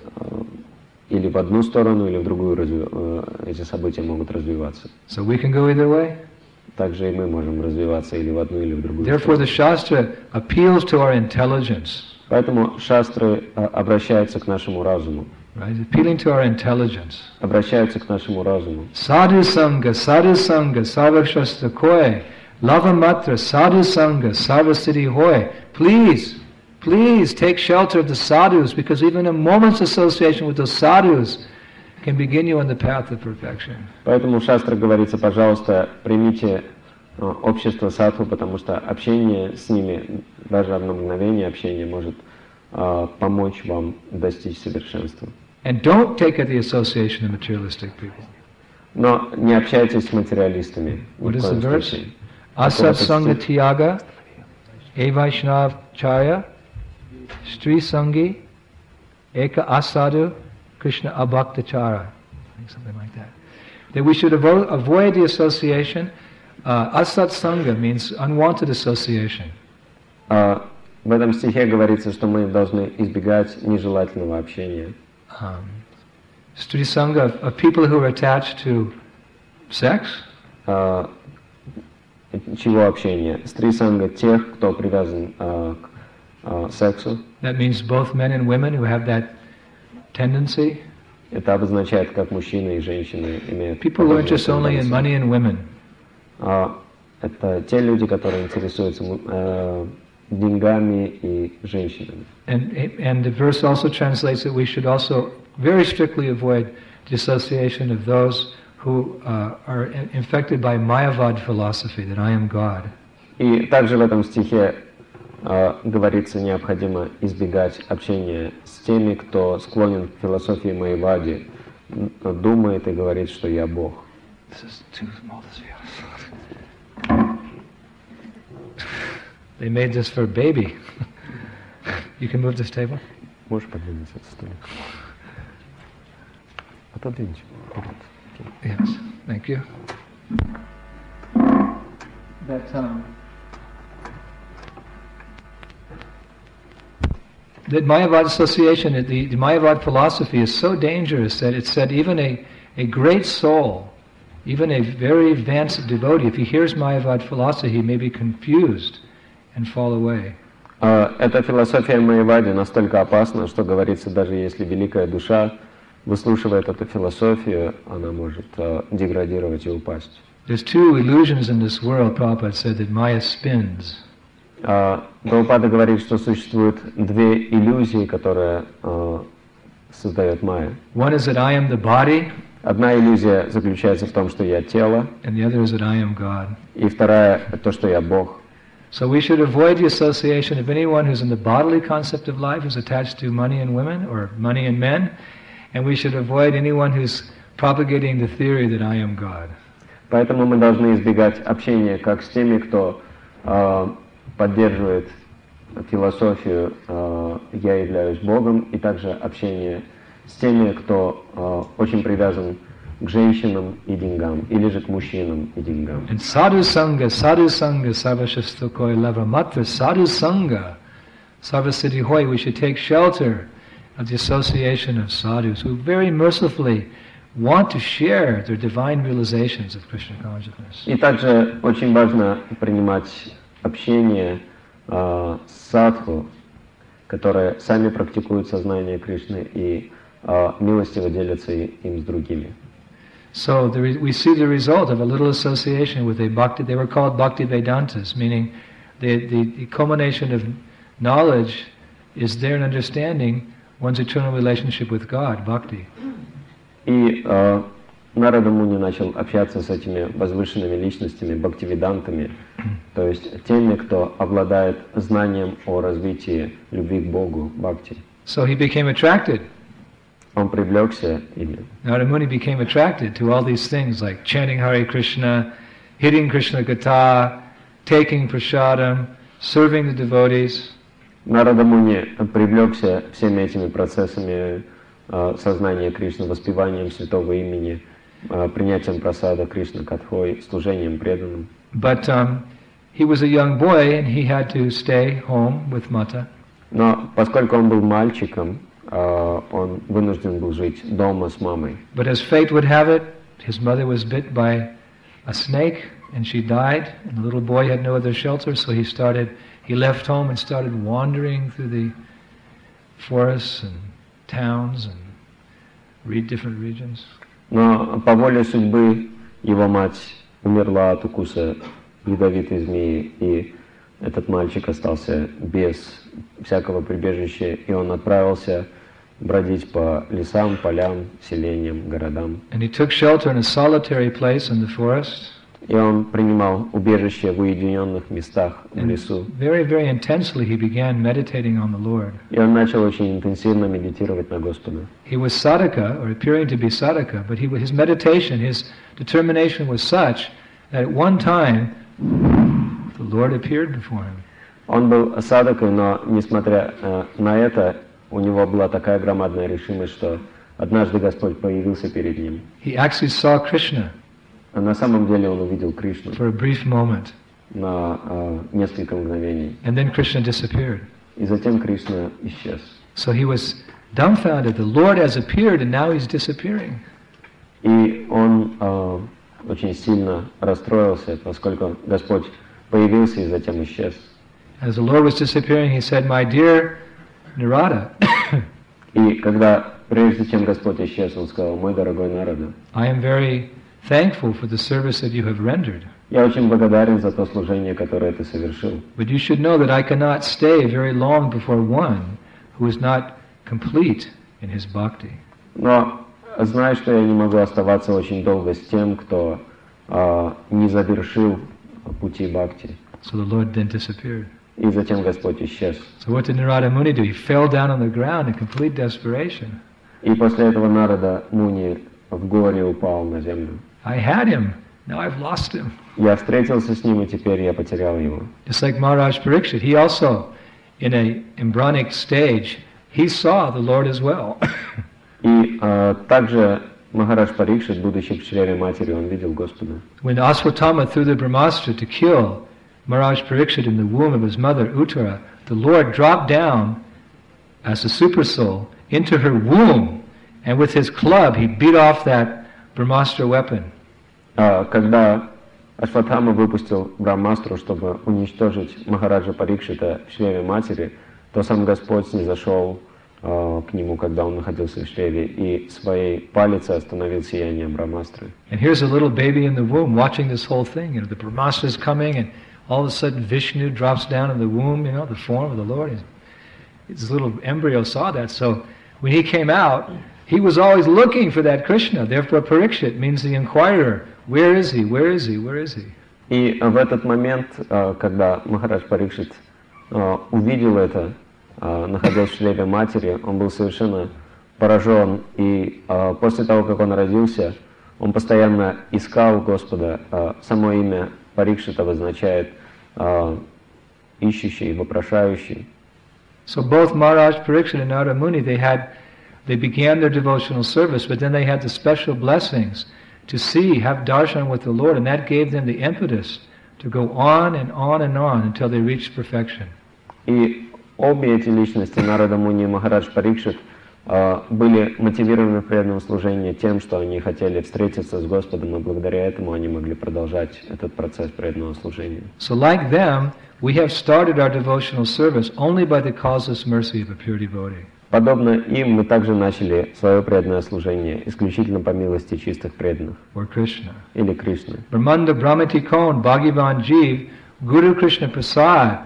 или в одну сторону, или в другую эти события могут развиваться. So we can go either way. Также и мы можем развиваться или в одну, или в другую Therefore, сторону. the Shastra appeals to our intelligence. Поэтому шастры обращаются к нашему разуму. Right? Appealing to our intelligence. Обращаются к нашему разуму. Sadhu Sangha, Sadhu Sangha, Sarva Shastra Koi, Lava Matra, Sadhu Sangha, Sarva Siddhi Hoy. Please, please take shelter of the sadhus, because even a moment's association with those sadhus can begin you on the path of perfection. Поэтому в шастре говорится: пожалуйста, примите общество садху, потому что общение с ними, даже одно мгновение общения, может uh, помочь вам достичь совершенства. And don't take the association of materialistic people. Но не общайтесь с материалистами. What is the verse? Asat Sangha Tyaga, Evaishnav Charya, Stri Sangi, Eka Asadu, Krishna Abhaktachara. Something like that. That we should avo- avoid the association. Uh, Asat Sangha means unwanted association. Uh, в этом стихе говорится, что мы должны избегать нежелательного общения. Um, Stri Sangha of, of people who are attached to sex. Uh, чего общения? Стри санга тех, кто привязан uh, к uh, сексу. That means both men and women who have that tendency. Это обозначает, как мужчины и женщины имеют. People who are interested only in money and women. Uh, это те люди, которые интересуются uh, деньгами и женщинами. And and the verse also translates that we should also very strictly avoid the association of those who uh, are infected by Mayavad philosophy, that I am God. И также в этом стихе uh, говорится, необходимо избегать общения с теми, кто склонен к философии Майявади, думает и говорит, что я Бог. This is too small to see. They made this for a baby. You can move this table. Можешь подвинуть этот столик? Отодвиньте. Yes, thank you. That um, that Mayavad association, the, the Mayavad philosophy is so dangerous that it said even a, a great soul, even a very advanced devotee, if he hears Mayavad philosophy, he may be confused and fall away. Uh, эта философия Майявади настолько опасна, что говорится, даже если великая душа выслушивает эту философию, она может uh, деградировать и упасть. There's two illusions in this world, Prabhupada said, that Maya spins. Uh, Прабхупада говорит, что существует две иллюзии, которые uh, создает Майя. One is that I am the body, Одна иллюзия заключается в том, что я тело, and the other is that I am God. и вторая — то, что я Бог. So we should avoid the association of anyone who's in the bodily concept of life, who's attached to money and women, or money and men, and we should avoid anyone who's propagating the theory that I am God. Поэтому мы должны избегать общения как с теми, кто э, поддерживает философию э, «я являюсь Богом», и также общение с теми, кто э, очень привязан к женщинам и деньгам, или же к мужчинам и деньгам. And sadhu sangha, sadhu sangha, sarva shastra koi lava matra, sadhu sangha, sarva siddhi hoy, we should take shelter of the association of sadhus who very mercifully want to share their divine realizations of Krishna consciousness. И также очень важно принимать общение э, с садху, которые сами практикуют сознание Кришны и э, милостиво делятся им с другими. So the re- we see the result of a little association with a bhakti. They were called bhakti Vedantas, meaning the, the, the culmination of knowledge is there in understanding one's eternal relationship with God, bhakti. И э, Нарада Муни начал общаться с этими возвышенными личностями, бхактивидантами, то есть теми, кто обладает знанием о развитии любви к Богу, бхакти. So he became attracted. Он привлекся ими. Narada Muni became attracted to all these things like chanting Hare Krishna, hitting Krishna Katha, taking prasadam, serving the devotees. Нарада Муни привлекся всеми этими процессами э, сознания Кришны, воспеванием святого имени, э, принятием прасада Кришна Катхой, служением преданным. But um, he was a young boy and he had to stay home with Mata. Но поскольку он был мальчиком, э, он вынужден был жить дома с мамой. But as fate would have it, his mother was bit by a snake and she died, and the little boy had no other shelter, so he started, he left home and started wandering through the forests and towns and read different regions. Но по воле судьбы его мать умерла от укуса ядовитой змеи, и этот мальчик остался без всякого прибежища, и он отправился бродить по лесам, полям, селениям, городам. And he took shelter in a solitary place in the forest. И он принимал убежище в уединенных местах в лесу. Very, very intensely he began meditating on the Lord. И он начал очень интенсивно медитировать на Господа. He was sadhaka, or appearing to be sadhaka, but he, his meditation, his determination was such that at one time the Lord appeared before him. Он был садхакой, но несмотря э, на это, у него была такая громадная решимость, что однажды Господь появился перед ним. He actually saw Krishna. А на самом деле он увидел Кришну for a brief moment. на э, несколько мгновений. And then Krishna disappeared. И затем Кришна исчез. So he was dumbfounded. The Lord has appeared and now he's disappearing. И он э, очень сильно расстроился, поскольку Господь появился и затем исчез. As the Lord was disappearing, he said, "My dear Narada, И когда, прежде чем Господь исчез, он сказал: мой дорогой Нарада, I am very thankful for the service that you have rendered. я очень благодарен за то служение, которое ты совершил. But you should know that I cannot stay very long before one who is not complete in his bhakti." Но знай, что я не могу оставаться очень долго с тем, кто э, не завершил пути бхакти. So the Lord then disappeared. И затем Господь исчез. So what did Narada Muni do? He fell down on the ground in complete desperation. И после этого Нарада Муни в горе упал на землю. I had him, now I've lost him. Я встретился с ним, и теперь я потерял его. Just like Maharaj Parikshit, he also, in a embryonic stage, he saw the Lord as well. И э, также Махарадж Парикшит, будучи в чреве матери, он видел Господа. When Aswatthama threw the Brahmastra to kill Maharaj Parikshit in the womb of his mother Uttara, the Lord dropped down as a super soul into her womb, and with his club he beat off that Brahmastra weapon. А, когда Ашватхама выпустил Брахмастру, чтобы уничтожить Махараджа Парикшита в чреве матери, то сам Господь снизошел э, к нему, когда он находился в чреве, и своей палицей остановил сияние Брахмастры. And here's a little baby in the womb watching this whole thing. You know, the Brahmastra is coming, and all of a sudden Vishnu drops down in the womb, you know, the form of the Lord. His, his little embryo saw that. So when he came out, he was always looking for that Krishna. Therefore Parikshit means the inquirer. Where is he? Where is he? Where is he? И в этот момент, э, когда Махарадж Парикшит э, увидел это, э, находясь в чреве матери, он был совершенно поражен. И э, после того, как он родился, он постоянно искал Господа. Э, само имя Парикшит обозначает uh, ищущий, вопрошающий. So both Maharaj Parikshit and Narada Muni, they had, they began their devotional service, but then they had the special blessings to see, have darshan with the Lord, and that gave them the impetus to go on and on and on until they reached perfection. И обе эти личности, Нарада Муни и Махарадж Парикшит, uh, были мотивированы в преданном служении тем, что они хотели встретиться с Господом, и благодаря этому они могли продолжать этот процесс преданного служения. So like them, we have started our devotional service only by the causeless mercy of a pure devotee. Подобно им мы также начали свое преданное служение исключительно по милости чистых преданных. Or Krishna. Или Кришны. Brahmanda Brahmati Kon Bhagavan Jeev Guru Krishna Prasad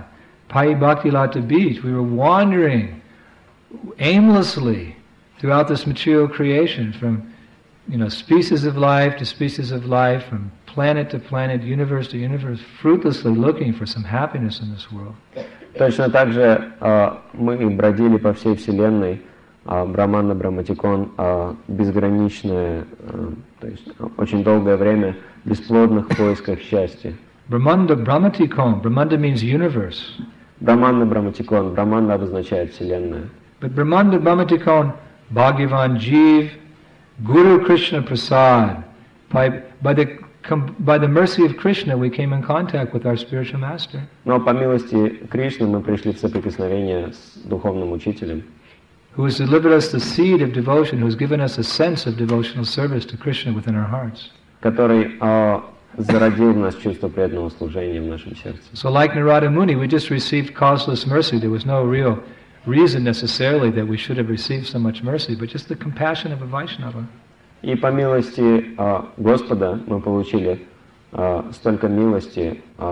Pai Bhaktilata beach, we were wandering aimlessly throughout this material creation, from you know species of life to species of life, from planet to planet, universe to universe, fruitlessly looking for some happiness in this world. Точно так же uh, мы бродили по всей Вселенной, uh, Брахмана, Брахматикон, uh, безграничное, uh, то есть очень долгое время в бесплодных поисках счастья. Brahmanda Brahmatikon, Brahmanda means universe. Брахмана, Брахматикон, Брахмана обозначает Вселенную. But Brahmanda Brahmatikon, Bhagavan Jeev, Guru Krishna Prasad, by, by the by the mercy of Krishna we came in contact with our spiritual master. Но по милости Кришны мы пришли в соприкосновение с духовным учителем, who has delivered us the seed of devotion, who has given us a sense of devotional service to Krishna within our hearts. который uh, зародил в нас чувство преданного служения в нашем сердце. So like Narada Muni, we just received causeless mercy. There was no real reason necessarily that we should have received so much mercy, but just the compassion of a Vaishnava. И по милости uh, Господа мы получили uh, столько милости. Uh,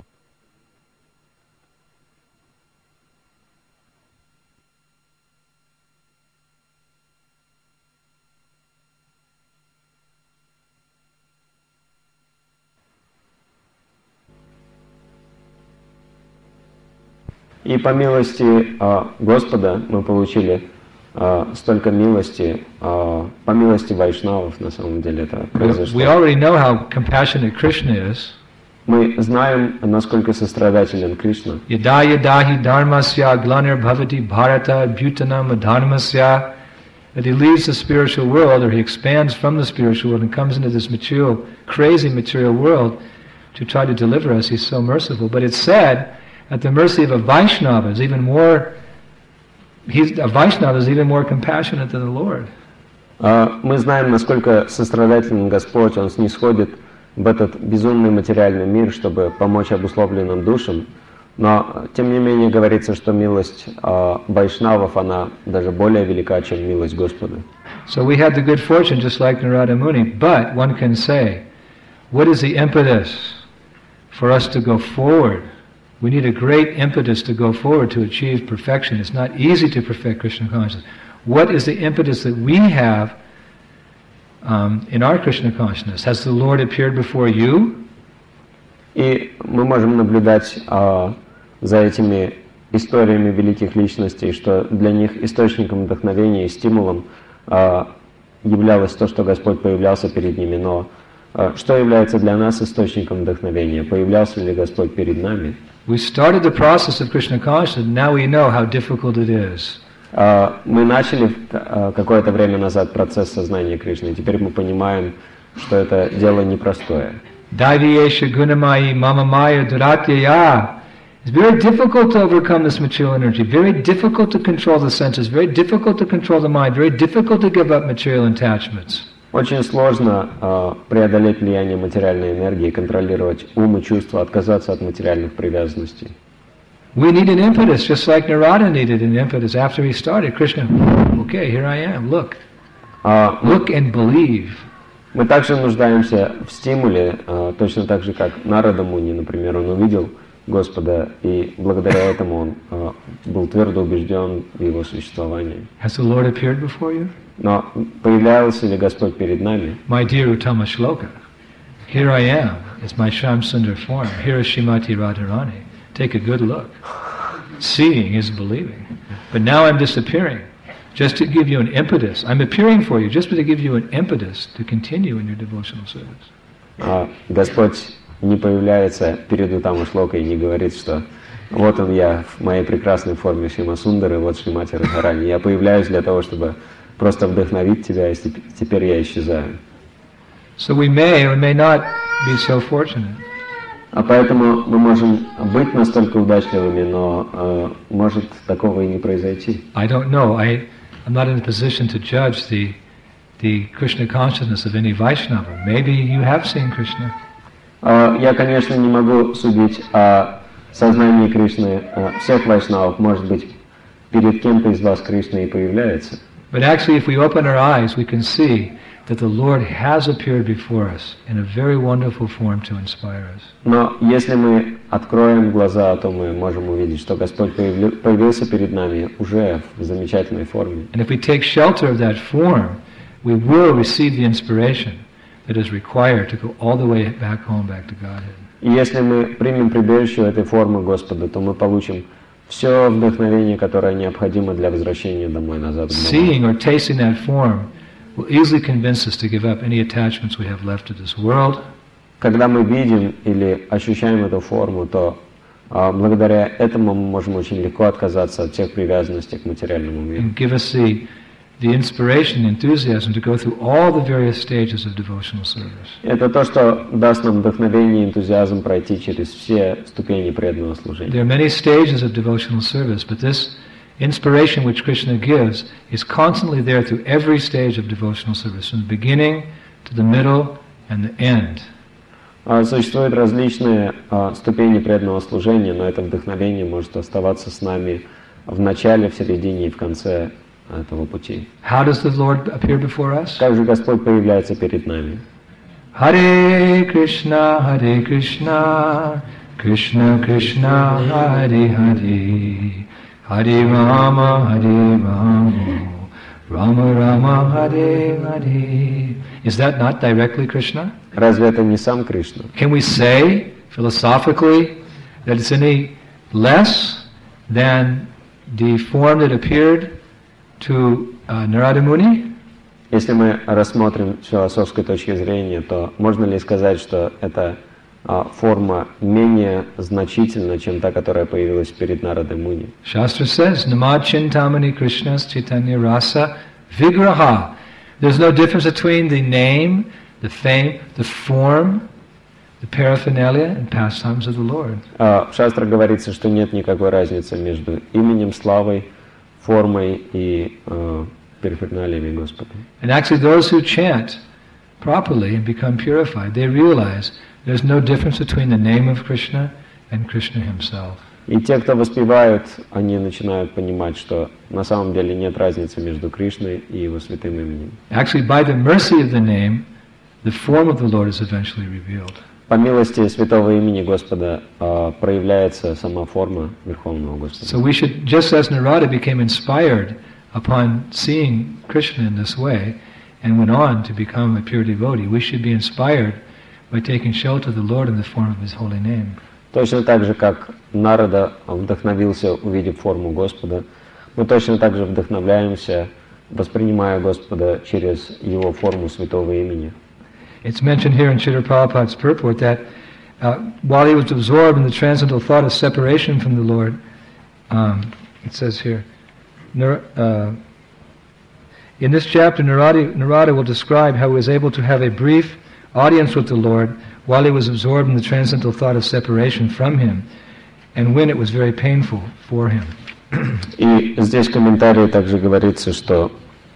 И по милости uh, Господа мы получили uh, столько милости, uh, по милости вайшнавов, на самом деле это произошло. We already know how compassionate Krishna is. Мы знаем, насколько сострадателен Кришна. Yada yadahi dharmasya glanir bhavati bharata bhutanam adharmasya. That he leaves the spiritual world, or he expands from the spiritual world and comes into this material, crazy material world to try to deliver us. He's so merciful. But it's said that the mercy of a Vaishnava is even more, he's, a Vaishnava is even more compassionate than the Lord. Uh, мы знаем, насколько сострадателен Господь, Он снисходит в этот безумный материальный мир, чтобы помочь обусловленным душам. Но, тем не менее, говорится, что милость uh, вайшнавов, она даже более велика, чем милость Господа. So we had the good fortune, just like Narada Muni, but one can say, what is the impetus for us to go forward? We need a great impetus to go forward to achieve perfection. It's not easy to perfect Krishna consciousness. What is the impetus that we have um, in our Krishna consciousness? Has the Lord appeared before you? И мы можем наблюдать uh, за этими историями великих личностей, что для них источником вдохновения и стимулом uh, являлось то, что Господь появлялся перед ними. Но uh, что является для нас источником вдохновения? Появлялся ли Господь перед нами? We started the process of Krishna consciousness, now we know how difficult it is. Uh, мы начали uh, какое-то время назад процесс сознания Кришны, и теперь мы понимаем, что это дело непростое. Daiviyesha gunamayi mamamaya duratyaya. It's very difficult to overcome this material energy, very difficult to control the senses, very difficult to control the mind, very difficult to give up material attachments. Очень сложно uh, преодолеть влияние материальной энергии, контролировать ум и чувства, отказаться от материальных привязанностей. We need an impetus, just like Narada needed an impetus after he started. Krishna, okay, here I am, look. Uh, look and believe. Мы также нуждаемся в стимуле, uh, точно так же, как Нарада Муни, например, он увидел Господа, и благодаря этому он uh, был твердо убежден в его существовании. Has the Lord appeared before you? Но появлялся ли Господь перед нами? My dear Uttama Shloka, here I am, it's my Shyam Sundar form, here is Shrimati Radharani. Take a good look. Seeing is believing. But now I'm disappearing, just to give you an impetus. I'm appearing for you, just to give you an impetus to continue in your devotional service. А Господь не появляется перед Уттама Шлокой и не говорит, что вот он я в моей прекрасной форме Шрима Сундары, вот Шримати Радхарани. Я появляюсь для того, чтобы просто вдохновить тебя, и теперь я исчезаю. So we may or may not be so fortunate. А поэтому мы можем быть настолько удачливыми, но э, может такого и не произойти. I don't know. I, I'm not in a position to judge the the Krishna consciousness of any Vaishnava. Maybe you have seen Krishna. Uh, я, конечно, не могу судить о сознании Кришны uh, всех вайшнавов. Может быть, перед кем-то из вас Кришна и появляется. But actually, if we open our eyes, we can see that the Lord has appeared before us in a very wonderful form to inspire us. Но если мы откроем глаза, то мы можем увидеть, что Господь появля- появился перед нами уже в замечательной форме. And if we take shelter of that form, we will receive the inspiration that is required to go all the way back home, back to Godhead. И если мы примем прибежище этой формы Господа, то мы получим все вдохновение, которое необходимо для возвращения домой, назад к Богу. Seeing or tasting that form will easily convince us to give up any attachments we have left to this world. Когда мы видим или ощущаем эту форму, то а, благодаря этому мы можем очень легко отказаться от тех привязанностей к материальному миру. And give us the, the inspiration, enthusiasm to go through all the various stages of devotional service. Это то, что даст нам вдохновение и энтузиазм пройти через все ступени преданного служения. There are many stages of devotional service, but this inspiration which Krishna gives is constantly there through every stage of devotional service, from the beginning to the middle and the end. А, Существуют различные а, ступени преданного служения, но это вдохновение может оставаться с нами в начале, в середине и в конце этого пути. How does the Lord appear before us? Как же Господь появляется перед нами? Hare Krishna, Hare Krishna, Krishna Krishna, Hare Hare, Hare Rama, Hare Rama, Rama Rama, Hare Hare. Is that not directly Krishna? Разве это не сам Кришна? Can we say, philosophically, that it's any less than the form that appeared to uh, Narada Muni? Если мы рассмотрим с философской точки зрения, то можно ли сказать, что эта а, форма менее значительна, чем та, которая появилась перед Нарадой Муни? Shastra says, Namad Chintamani Krishna's Chaitanya Rasa Vigraha. There's no difference between the name, the fame, the form, the paraphernalia and pastimes of the Lord. А, в Шастре говорится, что нет никакой разницы между именем, славой, формой и э, периферналиями Господа. And actually those who chant properly and become purified, they realize there's no difference between the name of Krishna and Krishna himself. И те, кто воспевают, они начинают понимать, что на самом деле нет разницы между Кришной и его святым именем. Actually, by the mercy of the name, the form of the Lord is eventually revealed. По милости святого имени Господа э, проявляется сама форма Верховного Господа. So we should, just as Narada became inspired upon seeing Krishna in this way and went on to become a pure devotee, we should be inspired by taking shelter of the Lord in the form of His holy name. Точно так же, как Нарада вдохновился, увидев форму Господа, мы точно так же вдохновляемся, воспринимая Господа через Его форму святого имени. It's mentioned here in Srila Prabhupada's purport that uh, while he was absorbed in the transcendental thought of separation from the Lord, um, it says here, Nar- uh, in this chapter, Narada, Narada will describe how he was able to have a brief audience with the Lord while he was absorbed in the transcendental thought of separation from Him, and when it was very painful for him. И здесь в комментарии также говорится, что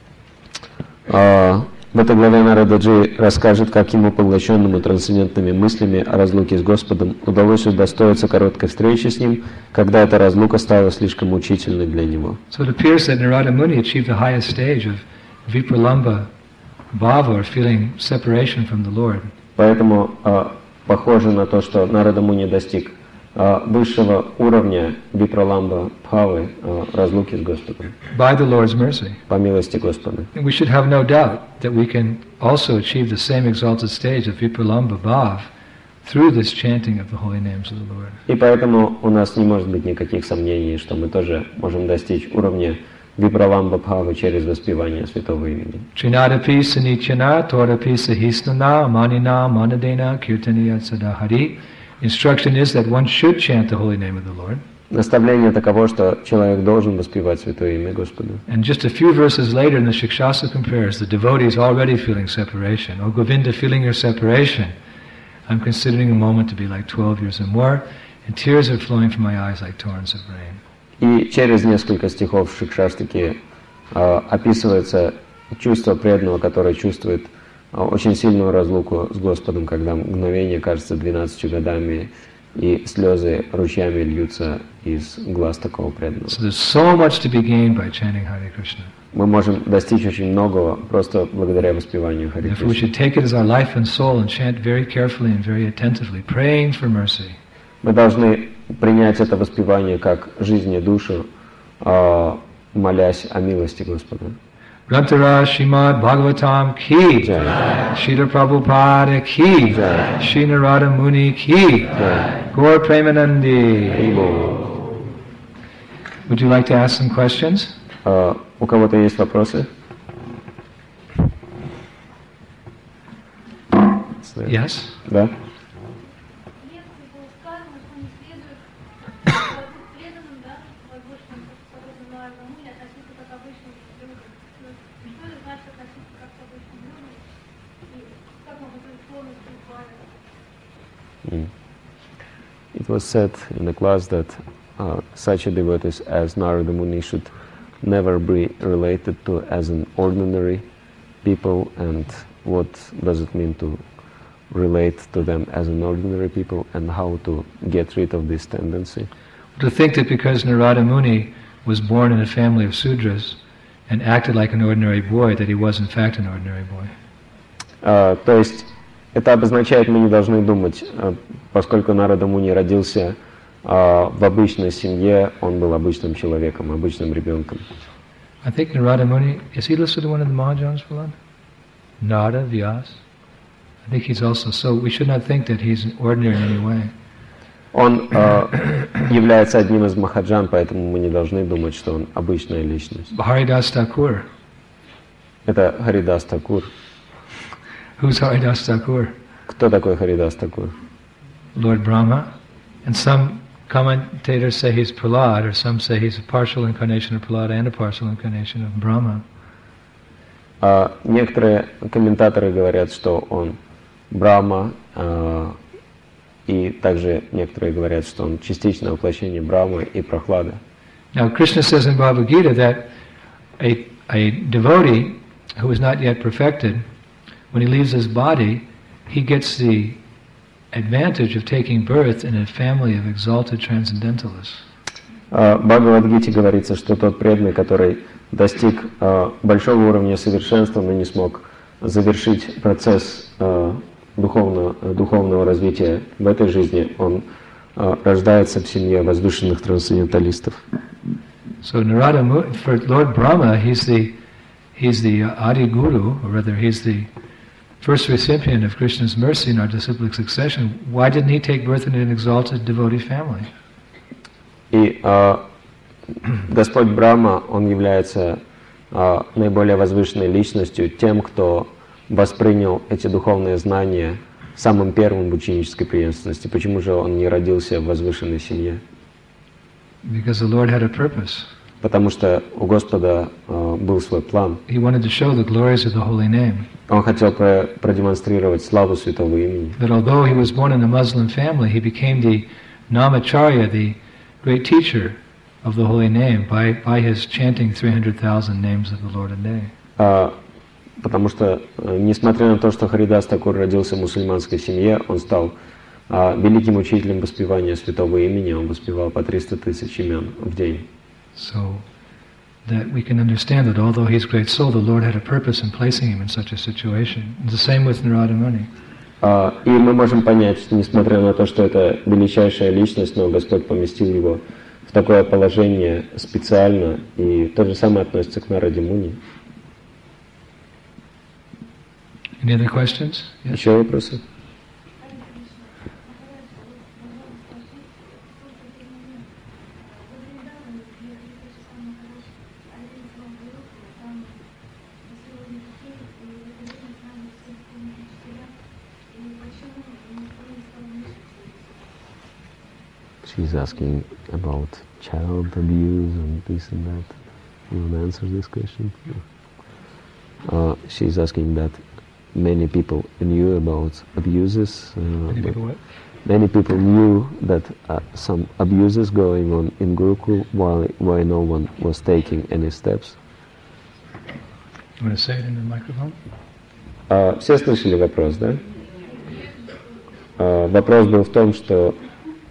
э, в этой главе Нарададжи расскажет, как ему, поглощенному трансцендентными мыслями о разлуке с Господом, удалось удостоиться короткой встречи с Ним, когда эта разлука стала слишком мучительной для него. So it appears that Narada Muni achieved the highest stage of Vipralambha Bhava, or feeling separation from the Lord. Поэтому э, похоже на то, что Нарада Муни достиг э, высшего уровня Випраламба Бхавы, э, разлуки с Господом, By the Lord's mercy. по милости Господа. And we should have no doubt that we can also achieve the same exalted stage of Vipralambha Bhav through this chanting of the holy names of the Lord. И поэтому у нас не может быть никаких сомнений, что мы тоже можем достичь уровня Випраламба Бхавы через воспевание святого имени. Trinadapi Sanichana Torapi Sahisnana Manina Manadena Kirtaniya Sadahari. Instruction is that one should chant the holy name of the Lord. Наставление таково, что человек должен воспевать святое имя Господа. And just a few verses later in the Shikshastra compares the devotees already feeling separation. Oh Govinda, feeling your separation. I'm considering a moment to be like twelve years or more, and tears are flowing from my eyes like torrents of rain. И через несколько стихов в Шикшаштаке э, описывается чувство преданного, который чувствует э, очень сильную разлуку с Господом, когда мгновение кажется двенадцатью годами, и слезы ручьями льются из глаз такого преданного. So there's so much to be gained by chanting Hare Krishna. Мы можем достичь очень многого просто благодаря воспеванию Харе Therefore, we Кришны. should take it as our life and soul and chant very carefully and very attentively, praying for mercy. Мы должны принять это воспевание как жизнь и душу, а, молясь о милости Господа. Grantara Srimad Bhagavatam ki, Srila Prabhupada ki, Sri Narada Muni ki, Gaur Premanandi. Would you like to ask some questions? А, у кого-то есть вопросы? Yes? Да? Mm. It was said in the class that uh, such a devotees as Narada Muni should never be related to as an ordinary people, and what does it mean to relate to them as an ordinary people, and how to get rid of this tendency. To think that because Narada Muni was born in a family of Sudras and acted like an ordinary boy, that he was in fact an ordinary boy. Uh, то есть это обозначает, мы не должны думать, uh, поскольку Нарада Муни родился uh, в обычной семье, он был обычным человеком, обычным ребенком. I think Narada Muni, is he listed in one of the Mahajans, Prahlad? Nada, Vyas? I think he's also, so we should not think that he's ordinary in any way. Он uh, является одним из махаджан, поэтому мы не должны думать, что он обычная личность. Haridas Thakur. Это Харидас Такур. Who's Haridas Thakur? Кто такой Харидас Такур? Lord Brahma. And some commentators say he's Prahlad, or some say he's a partial incarnation of Prahlad and a partial incarnation of Brahma. Uh, некоторые комментаторы говорят, что он Брахма, uh, и также некоторые говорят, что он частичное воплощение Брахмы и Прохлады. Now Krishna says in Bhagavad Gita that a, a devotee who is not yet perfected, when he leaves his body, he gets the advantage of taking birth in a family of exalted transcendentalists. Uh, в Бхагавад-гите говорится, что тот преданный, который достиг uh, большого уровня совершенства, но не смог завершить процесс uh, духовного, духовного развития в этой жизни, он uh, рождается в семье возвышенных трансценденталистов. So Narada, for Lord Brahma, he's the he's the Adi Guru, or rather, he's the first recipient of Krishna's mercy in our disciplic succession. Why didn't he take birth in an exalted devotee family? И uh, Господь Брахма, он является uh, наиболее возвышенной личностью, тем, кто воспринял эти духовные знания самым первым в ученической преемственности. Почему же он не родился в возвышенной семье? Because the Lord had a purpose. Потому что у Господа uh, был свой план. He wanted to show the glories of the holy name. Он хотел про- продемонстрировать славу святого имени. That although he was born in a Muslim family, he became the Namacharya, the great teacher of the holy name, by, by his chanting three hundred thousand names of the Lord a day. Uh, потому что, uh, несмотря на то, что Харидас Такур родился в мусульманской семье, он стал uh, великим учителем воспевания святого имени, он воспевал по триста тысяч имен в день. So that we can understand that although he's a great soul, the Lord had a purpose in placing him in such a situation. It's the same with Narada Muni. Uh, и мы можем понять, что несмотря на то, что это величайшая личность, но Господь поместил его в такое положение специально, и то же самое относится к Нараде Муни. Any other questions? Yes? Еще вопросы? She's asking about child abuse and this and that. You want to answer this question? Uh, she's asking that many people knew about abuses. Uh, Many people what? Many people knew that uh, some abuses going on in Gurukul while, while no one was taking any steps. You want to say it in the microphone? Uh, все слышали вопрос, да? Uh, вопрос был в том, что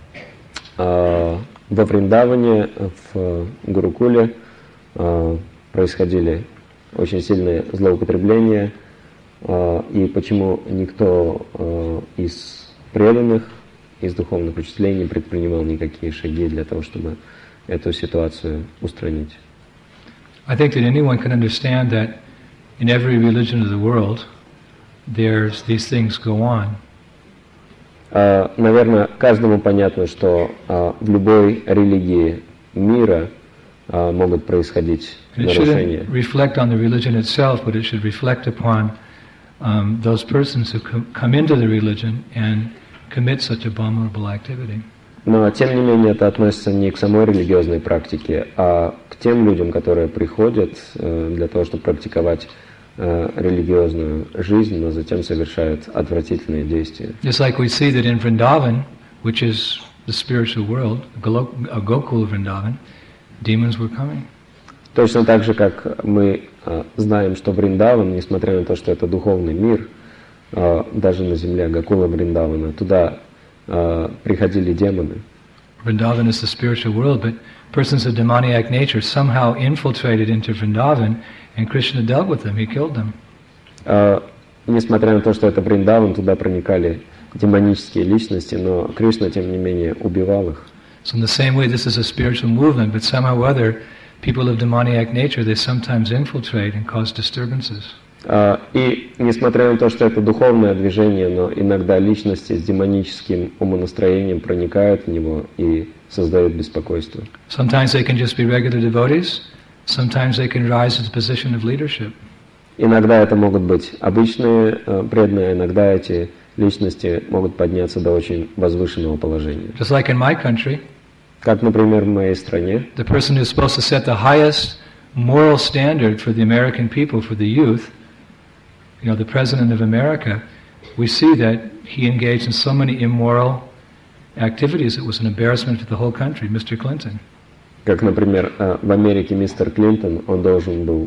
э, во Вриндаване, в Гурукуле э, происходили очень сильные злоупотребления, э, и почему никто э, из преданных, из духовных учителей не предпринимал никакие шаги для того, чтобы эту ситуацию устранить. I think that anyone can understand that in every religion of the world, there's these things go on. Uh, наверное, каждому понятно, что uh, в любой религии мира uh, могут происходить нарушения. It shouldn't reflect on the religion itself, but it should reflect upon um, those persons who com- come into the religion and commit such abominable activity. Но, тем не менее, это относится не к самой религиозной практике, а к тем людям, которые приходят uh, для того, чтобы практиковать uh, религиозную жизнь, но затем совершают отвратительные действия. Just like we see that in Vrindavan, which is the spiritual world, a Gokul Vrindavan, demons were coming. Точно так же, как мы uh, знаем, что Вриндаван, несмотря на то, что это духовный мир, uh, даже на земле Гокула Вриндавана, туда uh, приходили демоны. Vrindavan is the spiritual world, but persons of demoniac nature somehow infiltrated into Vrindavan, and Krishna dealt with them, he killed them. Uh, несмотря на то, что это Вриндаван, туда проникали демонические личности, но Кришна, тем не менее, убивал их. So in the same way, this is a spiritual movement, but somehow or other, people of demoniac nature, they sometimes infiltrate and cause disturbances. Uh, и несмотря на то, что это духовное движение, но иногда личности с демоническим умонастроением проникают в него и создают беспокойство. Sometimes they can just be regular devotees, sometimes they can rise to the position of leadership. Иногда это могут быть обычные uh, преданные, иногда эти личности могут подняться до очень возвышенного положения. Just like in my country, как, например, в моей стране, the person who's supposed to set the highest moral standard for the American people, for the youth, you know, the President of America, we see that he engaged in so many immoral activities, it was an embarrassment for the whole country, Mister Clinton. Как, например, в Америке мистер Клинтон, он должен был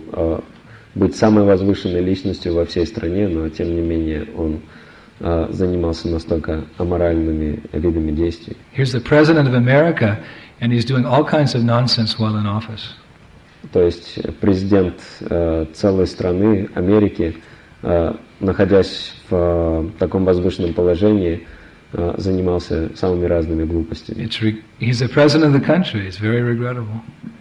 быть самой возвышенной личностью во всей стране, но тем не менее он занимался настолько аморальными видами действий. Here's the President of America, and he's doing all kinds of nonsense while in office. То есть президент целой страны, Америки, находясь в таком возвышенном положении, занимался самыми разными глупостями. He's the president of the country. It's very regrettable.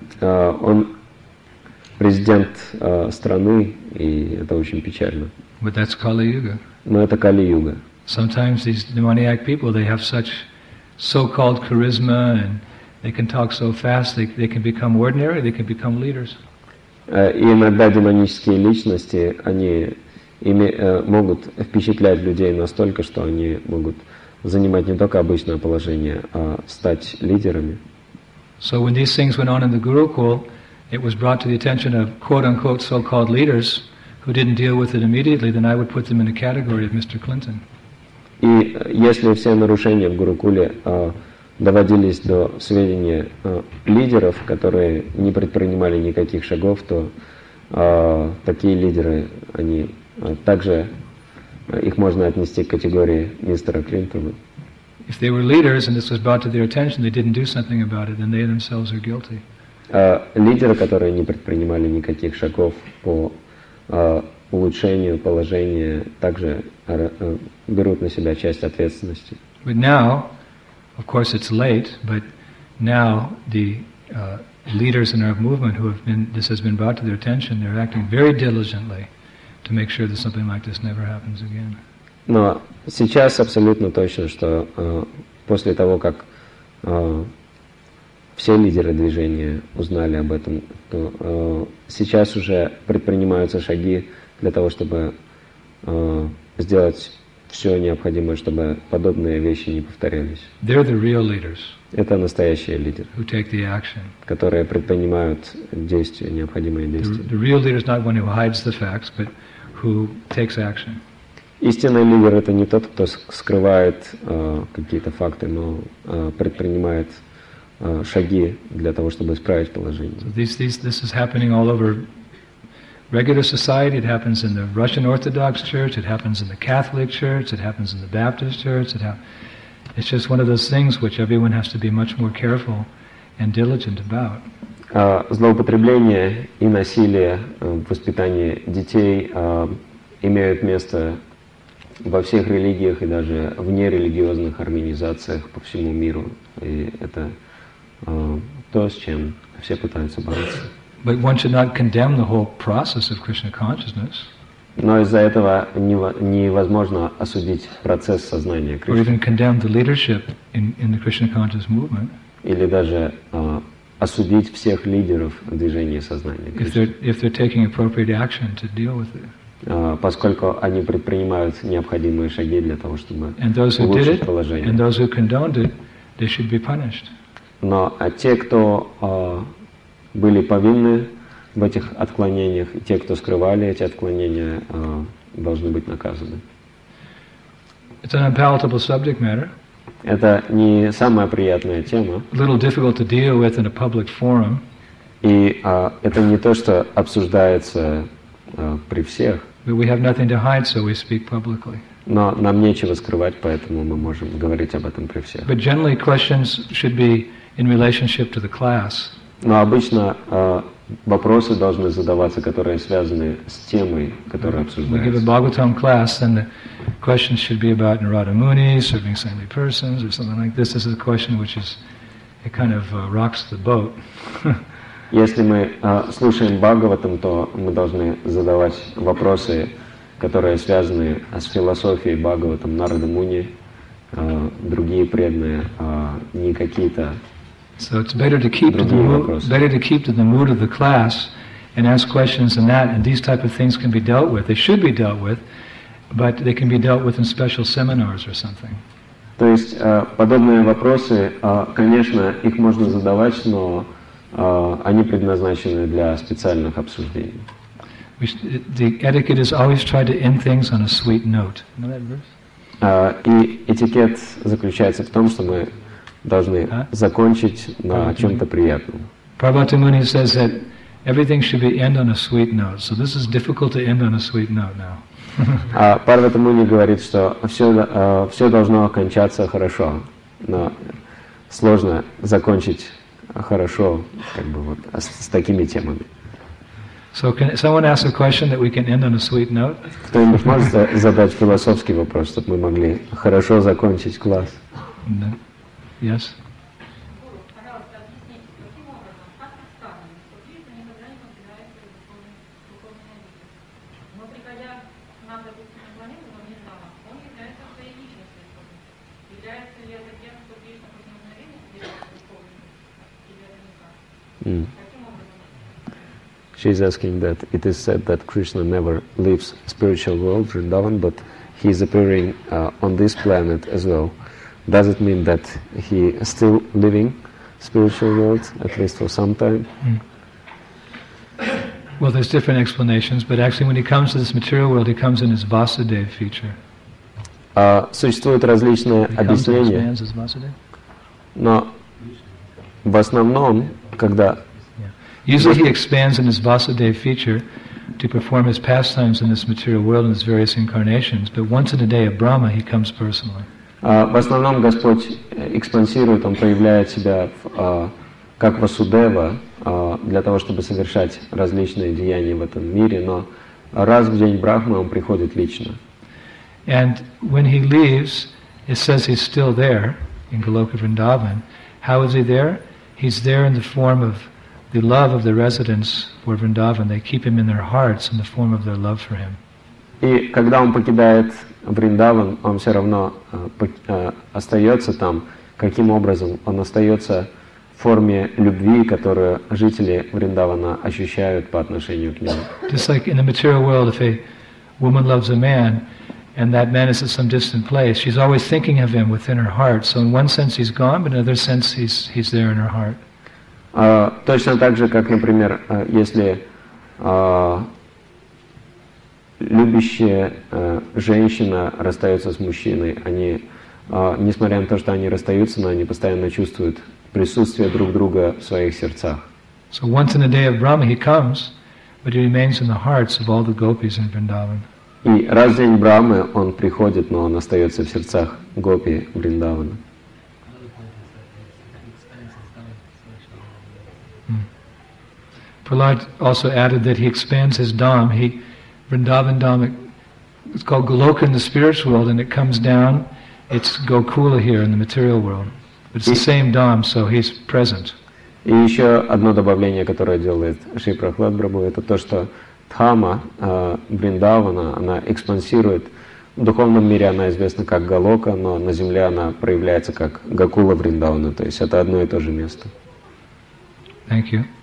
Он президент страны, и это очень печально. But that's Kali Yuga. Но это Кали-юга. Sometimes these demoniac people, they have such so-called charisma, and they can talk so fast, they, they can become ordinary, they can become leaders. И иногда демонические личности, они име, могут впечатлять людей настолько, что они могут занимать не только обычное положение, а стать лидерами. So when these things went on in the Gurukul, it was brought to the attention of quote-unquote so-called leaders who didn't deal with it immediately, then I would put them in a category of Mister Clinton. И если все нарушения в Гурукуле э, доводились до сведения э, лидеров, которые не предпринимали никаких шагов, то э, такие лидеры, они э, также э, их можно отнести к категории мистера Клинтона. If they were leaders and this was brought to their attention, they didn't do something about it, then they themselves are guilty. Э, лидеры, которые не предпринимали никаких шагов по э, улучшению положения, также э, берут на себя часть ответственности. But now, of course it's late, but now the uh, leaders in our movement who have been, this has been brought to their attention, they're acting very diligently to make sure that something like this never happens again. Но сейчас абсолютно точно, что э, после того, как э, все лидеры движения узнали об этом, то э, сейчас уже предпринимаются шаги для того, чтобы э, сделать все необходимое, чтобы подобные вещи не повторялись. They're the real leaders. Это настоящие лидеры, who take the action. которые предпринимают действия, необходимые действия. The, the real leader is not one who hides the facts, but who takes action. Истинный лидер — это не тот, кто скрывает э, какие-то факты, но э, предпринимает э, шаги для того, чтобы исправить положение. So these, these, this is happening all over regular society. It happens in the Russian Orthodox Church. It happens in the Catholic Church. It happens in the Baptist Church. It ha- It's just one of those things which everyone has to be much more careful and diligent about. Uh, злоупотребление и насилие uh, в воспитании детей uh, имеют место во всех религиях и даже в нерелигиозных организациях по всему миру. И это uh, то, с чем все пытаются бороться. But one should not condemn the whole process of Krishna consciousness. Но из-за этого невозможно осудить процесс сознания Or even condemn the leadership in, in the Krishna conscious movement. Или даже uh, осудить всех лидеров движения сознания if they're, if they're taking appropriate action to deal with it. Uh, поскольку они предпринимают необходимые шаги для того, чтобы and those who улучшить did it, положение. And those who condoned it, they should be punished. Но а те, кто uh, были повинны в этих отклонениях, и те, кто скрывали эти отклонения, uh, должны быть наказаны. It's an unpalatable subject matter. Это не самая приятная тема. A little difficult to deal with in a public forum. И uh, это не то, что обсуждается uh, при всех. But we have nothing to hide, so we speak publicly. Но нам нечего скрывать, поэтому мы можем говорить об этом при всех. But generally, questions should be in relationship to the class. Но обычно uh, вопросы должны задаваться, которые связаны с темой, которая обсуждается. We give a Bhagavatam class, then the questions should be about Narada Muni, serving saintly persons, or something like this. This is a question which is, it kind of uh, rocks the boat. Если мы uh, слушаем Бхагаватам, то мы должны задавать вопросы, которые связаны с философией Бхагаватам, Нарада Муни, uh, другие преданные, uh, не какие-то. So it's better to keep to the mood, better to keep to the mood of the class and ask questions in that, and these type of things can be dealt with. They should be dealt with, but they can be dealt with in special seminars or something. То есть uh, подобные вопросы, uh, конечно, их можно задавать, но uh, они предназначены для специальных обсуждений. We should, the etiquette is always try to end things on a sweet note. You know that verse? Uh, и этикет заключается в том, что мы должны huh? закончить на чем-то приятном. Parvati Muni says that everything should be end on a sweet note. So this is difficult to end on a sweet note now. А Парвати Муни говорит, что все, uh, все должно окончаться хорошо, но сложно закончить хорошо, как бы вот с, с такими темами. So can someone ask a question that we can end on a sweet note? Кто-нибудь может задать философский вопрос, чтобы мы могли хорошо закончить класс? No. Yes. Mm. She's asking that it is said that Krishna never leaves spiritual world, Vrindavan, but he is appearing uh, on this planet as well. Does it mean that he is still living spiritual world, at least for some time? Mm. Well, there's different explanations, but actually when he comes to this material world, he comes in his Vasudeva feature. Uh, существуют различные объяснения, но в основном, когда... Yeah. Usually he expands in his Vasudeva feature to perform his pastimes in this material world in his various incarnations, but once in a day at Brahma, he comes personally. Uh, в основном Господь экспансирует, Он проявляет себя uh, как Васудева uh, для того, чтобы совершать различные деяния в этом мире, но раз в день Брахмы Он приходит лично. And when he leaves, it says he's still there in Goloka Vrindavan. How is he there? He's there in the form of the love of the residents for Vrindavan. They keep him in their hearts in the form of their love for him. И когда он покидает Вриндаван, он все равно uh, uh, остается там. Каким образом? Он остается в форме любви, которую жители Вриндавана ощущают по отношению к нему. Just like in the material world, if a woman loves a man, and that man is at some distant place, she's always thinking of him within her heart. So in one sense he's gone, but in another sense he's, he's there in her heart. Uh, точно так же, как, например, uh, если uh, любящая uh, женщина расстается с мужчиной, они, uh, несмотря на то, что они расстаются, но они постоянно чувствуют присутствие друг друга в своих сердцах. So once in a day of Brahma he comes, but he remains in the hearts of all the gopis in Vrindavan. И раз в день Брахмы он приходит, но он остается в сердцах гопи Вриндавана. Prahlad also added that he expands his dham. He, Vrindavan dham, it's called Goloka in the spiritual world, and it comes down. It's Gokula here in the material world. But it's the same dham, so he's present. И еще одно добавление, которое делает Шри Прахлад Прабху, это то, что Дхама э, Вриндавана, она экспансирует. В духовном мире она известна как Галока, но на земле она проявляется как Гакула Вриндавана, то есть это одно и то же место. Thank you.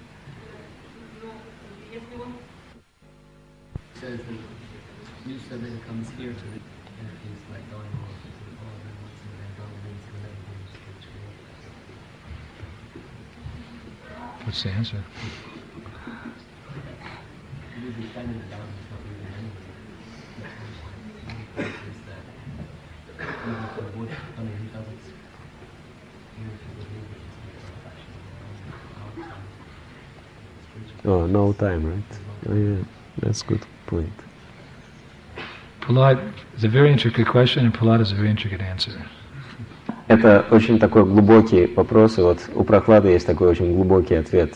What's the answer? Oh, no time, right? Oh, yeah, that's a good point. Prahlad is a very intricate question, and Prahlad is a very intricate answer. Это очень такой глубокий вопрос, и вот у Прохлады есть такой очень глубокий ответ.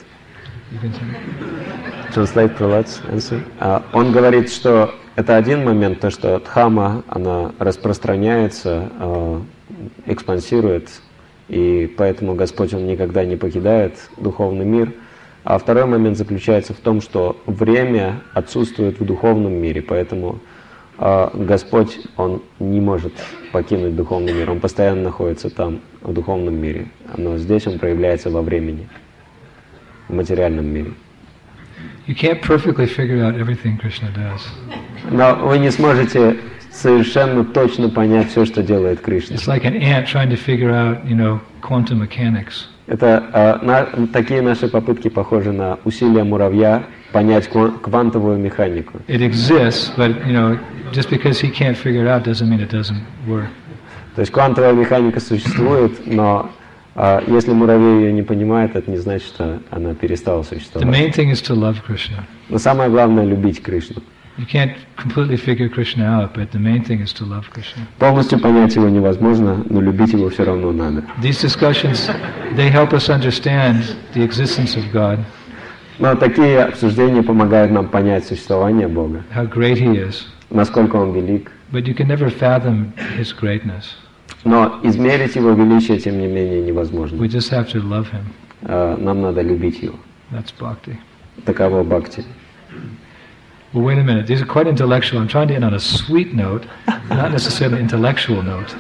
Translate Prahlad's answer. Uh, он говорит, что это один момент, то, что Дхама, она распространяется, uh, экспансирует, и поэтому Господь, Он никогда не покидает духовный мир. А второй момент заключается в том, что время отсутствует в духовном мире, поэтому Господь, Он не может покинуть духовный мир, Он постоянно находится там, в духовном мире, но здесь Он проявляется во времени, в материальном мире. You can't perfectly figure out everything Krishna does. Но вы не сможете совершенно точно понять все, что делает Кришна. It's like an ant trying to figure out, you know, quantum mechanics. Это э, на, такие наши попытки похожи на усилия муравья понять кван, квантовую механику. It exists, but you know, just because he can't figure it out doesn't mean it doesn't work. То есть квантовая механика существует, но э, если муравей ее не понимает, это не значит, что она перестала существовать. The main thing is to love Krishna. Но самое главное — любить Кришну. You can't completely figure Krishna out, but the main thing is to love Krishna. Полностью понять его невозможно, но любить его все равно надо. These discussions, they help us understand the existence of God. Но такие обсуждения помогают нам понять существование Бога. How great He is. Насколько Он велик. But you can never fathom His greatness. Но измерить Его величие, тем не менее, невозможно. We just have to love Him. Uh, нам надо любить Его. That's bhakti. Таково бхакти. Well, wait a minute. These are quite intellectual. I'm trying to end on a sweet note, not necessarily intellectual note.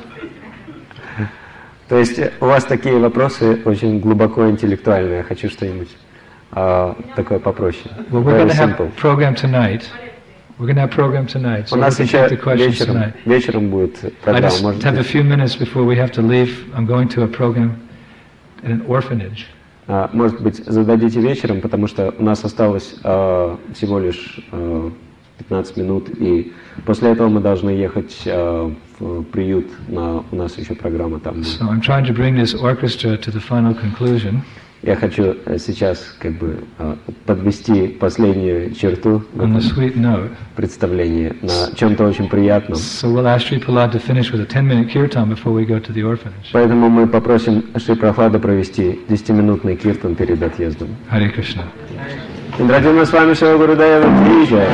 То есть у вас такие вопросы очень глубоко интеллектуальные. Я хочу что-нибудь uh, такое попроще. Well, we're going to have a program tonight. We're going to have a program tonight. So у нас we еще can take the questions вечером, tonight. вечером будет I программа. just Может have a быть. few minutes before we have to leave. I'm going to a program at an orphanage. Uh, может быть, зададите вечером, потому что у нас осталось uh, всего лишь uh, пятнадцать минут, и после этого мы должны ехать uh, в приют, на, у нас еще программа там будет. So I'm trying to bring this orchestra to the final conclusion. Я хочу сейчас как бы uh, подвести последнюю черту в On a этом sweet note. представлении на чем-то очень приятном. So we'll ask Sri Prahlad to finish with a ten-minute kirtan before we go to the orphanage. Поэтому мы попросим Шри Прохлада провести десятиминутный киртан перед отъездом. Hare Krishna. Индрадюмна с вами Шива Гурудева Кришна.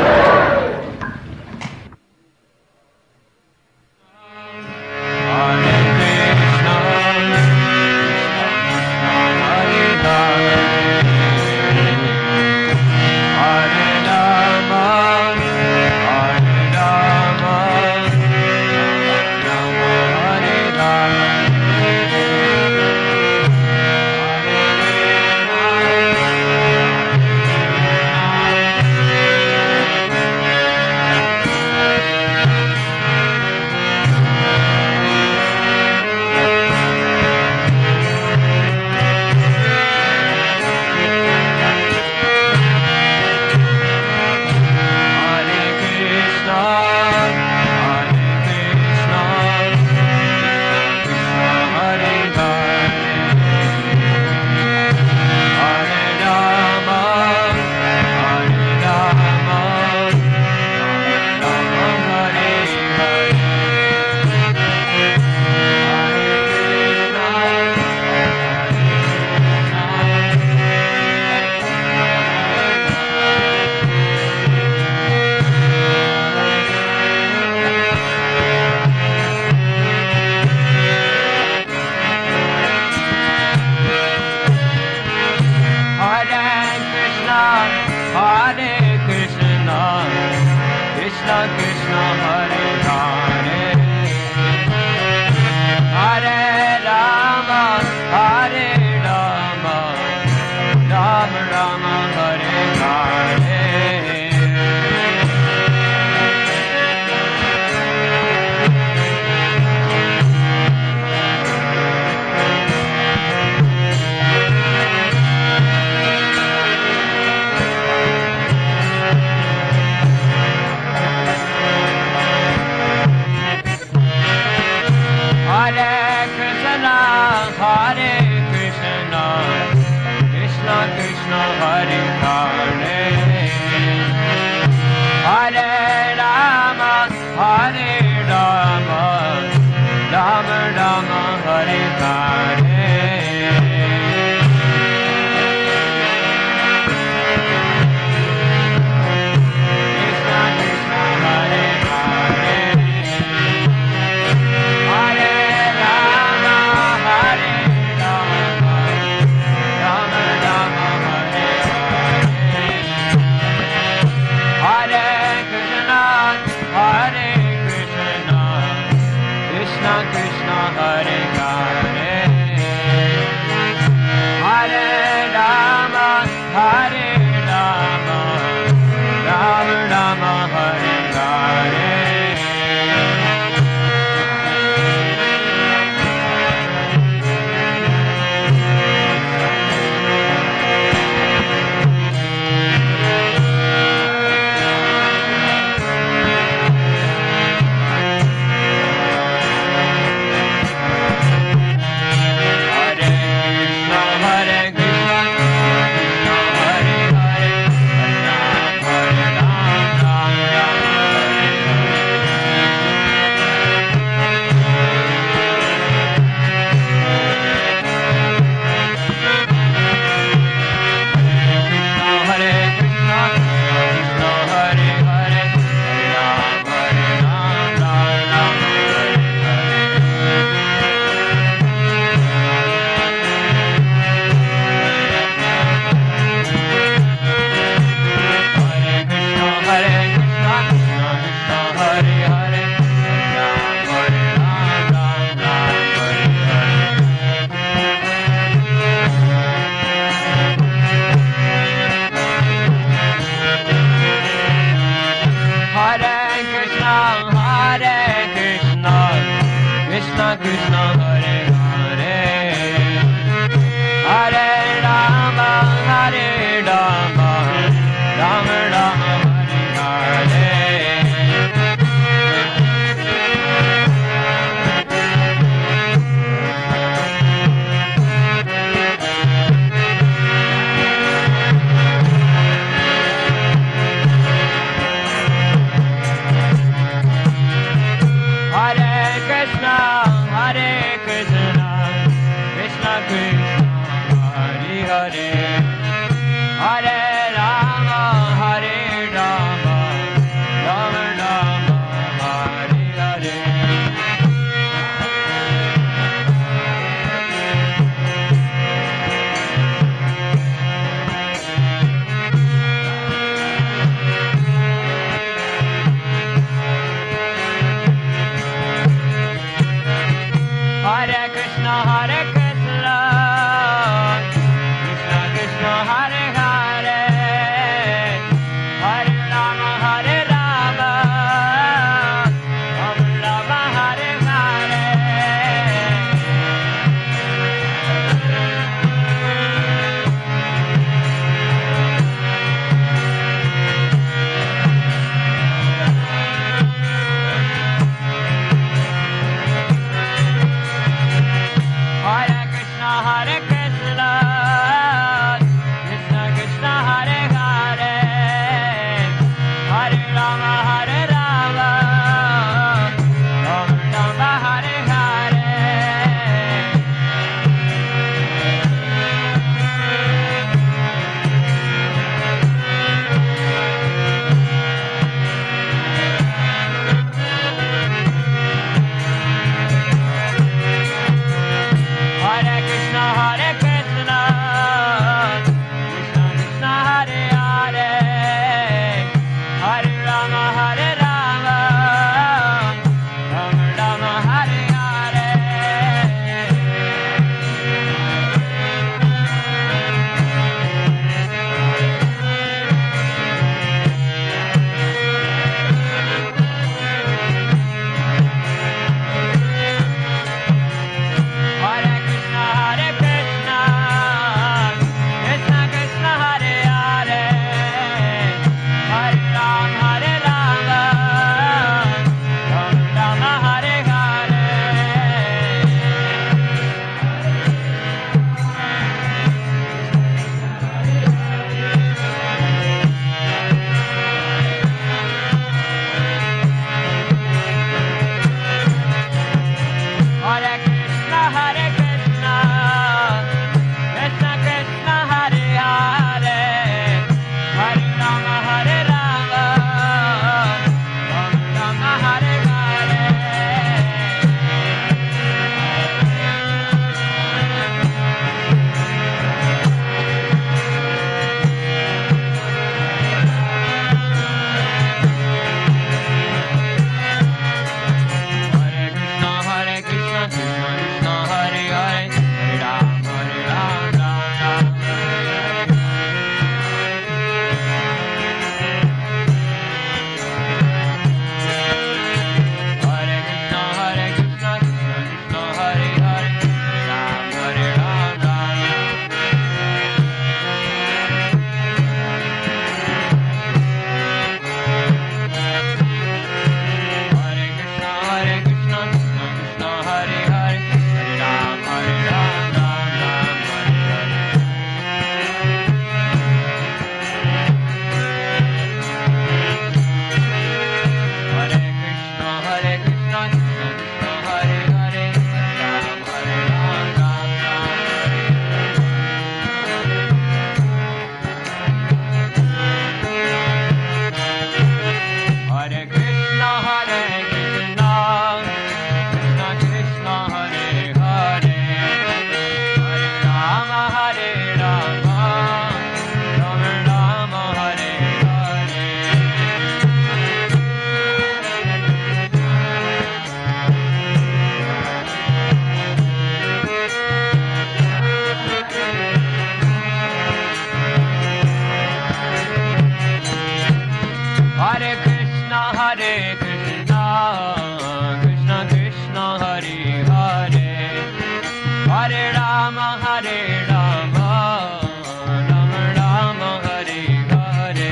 Krishna, Hare Hare, Hare Rama, Hare Rama, Rama Rama, Hare Hare.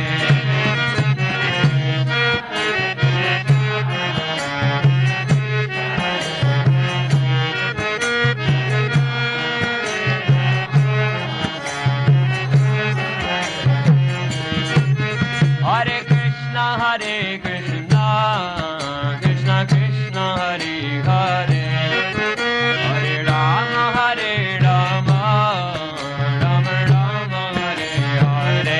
Hare Krishna, Hare Krishna, Krishna Krishna, Hare Hare, Hare Rama, Hare Rama, Rama Rama, Hare Hare.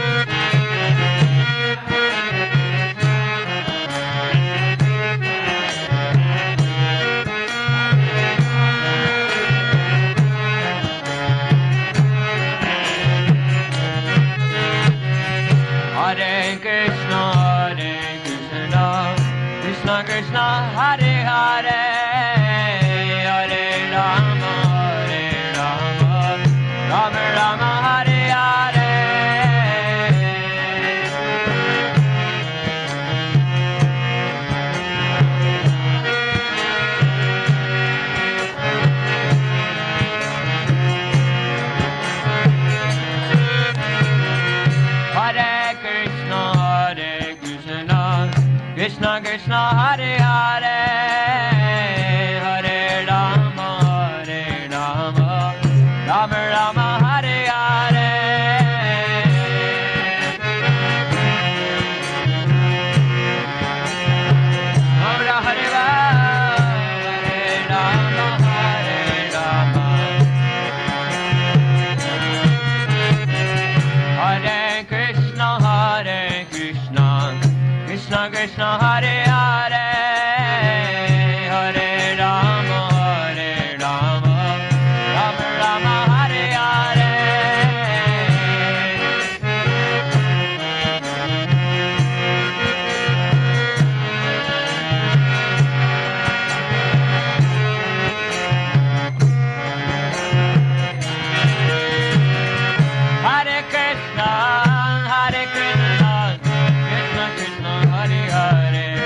Hare Krishna, Hare Krishna, Krishna Krishna, Hare Hare, Hare Rama, Hare Rama, Rama Rama, Hare Hare. Hare Krishna, Hare Krishna, Krishna Krishna, Hare Hare, Hare Rama, Hare Rama, Rama Rama, Hare Hare. Hare Hare Rama, Hare Rama, Hare Krishna, Hare Krishna, Krishna Krishna, Hare Hare, Hare Rama, Hare Rama, Rama Rama, Hare Hare. Hare Krishna, Hare Krishna, Krishna Krishna, Hare Hare,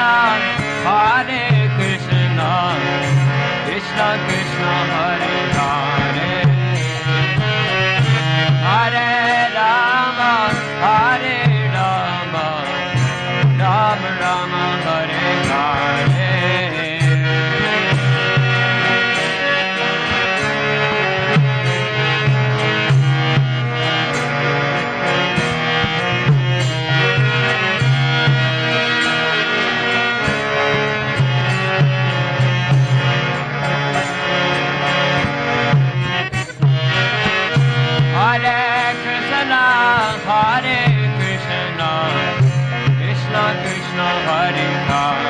Krishna, Hare Krishna, Krishna Krishna, Hare Hare, Hare Rama, Hare Rama, Rama Rama, Hare Hare. Hare Krishna, Hare Krishna, Krishna Krishna, Hare Hare.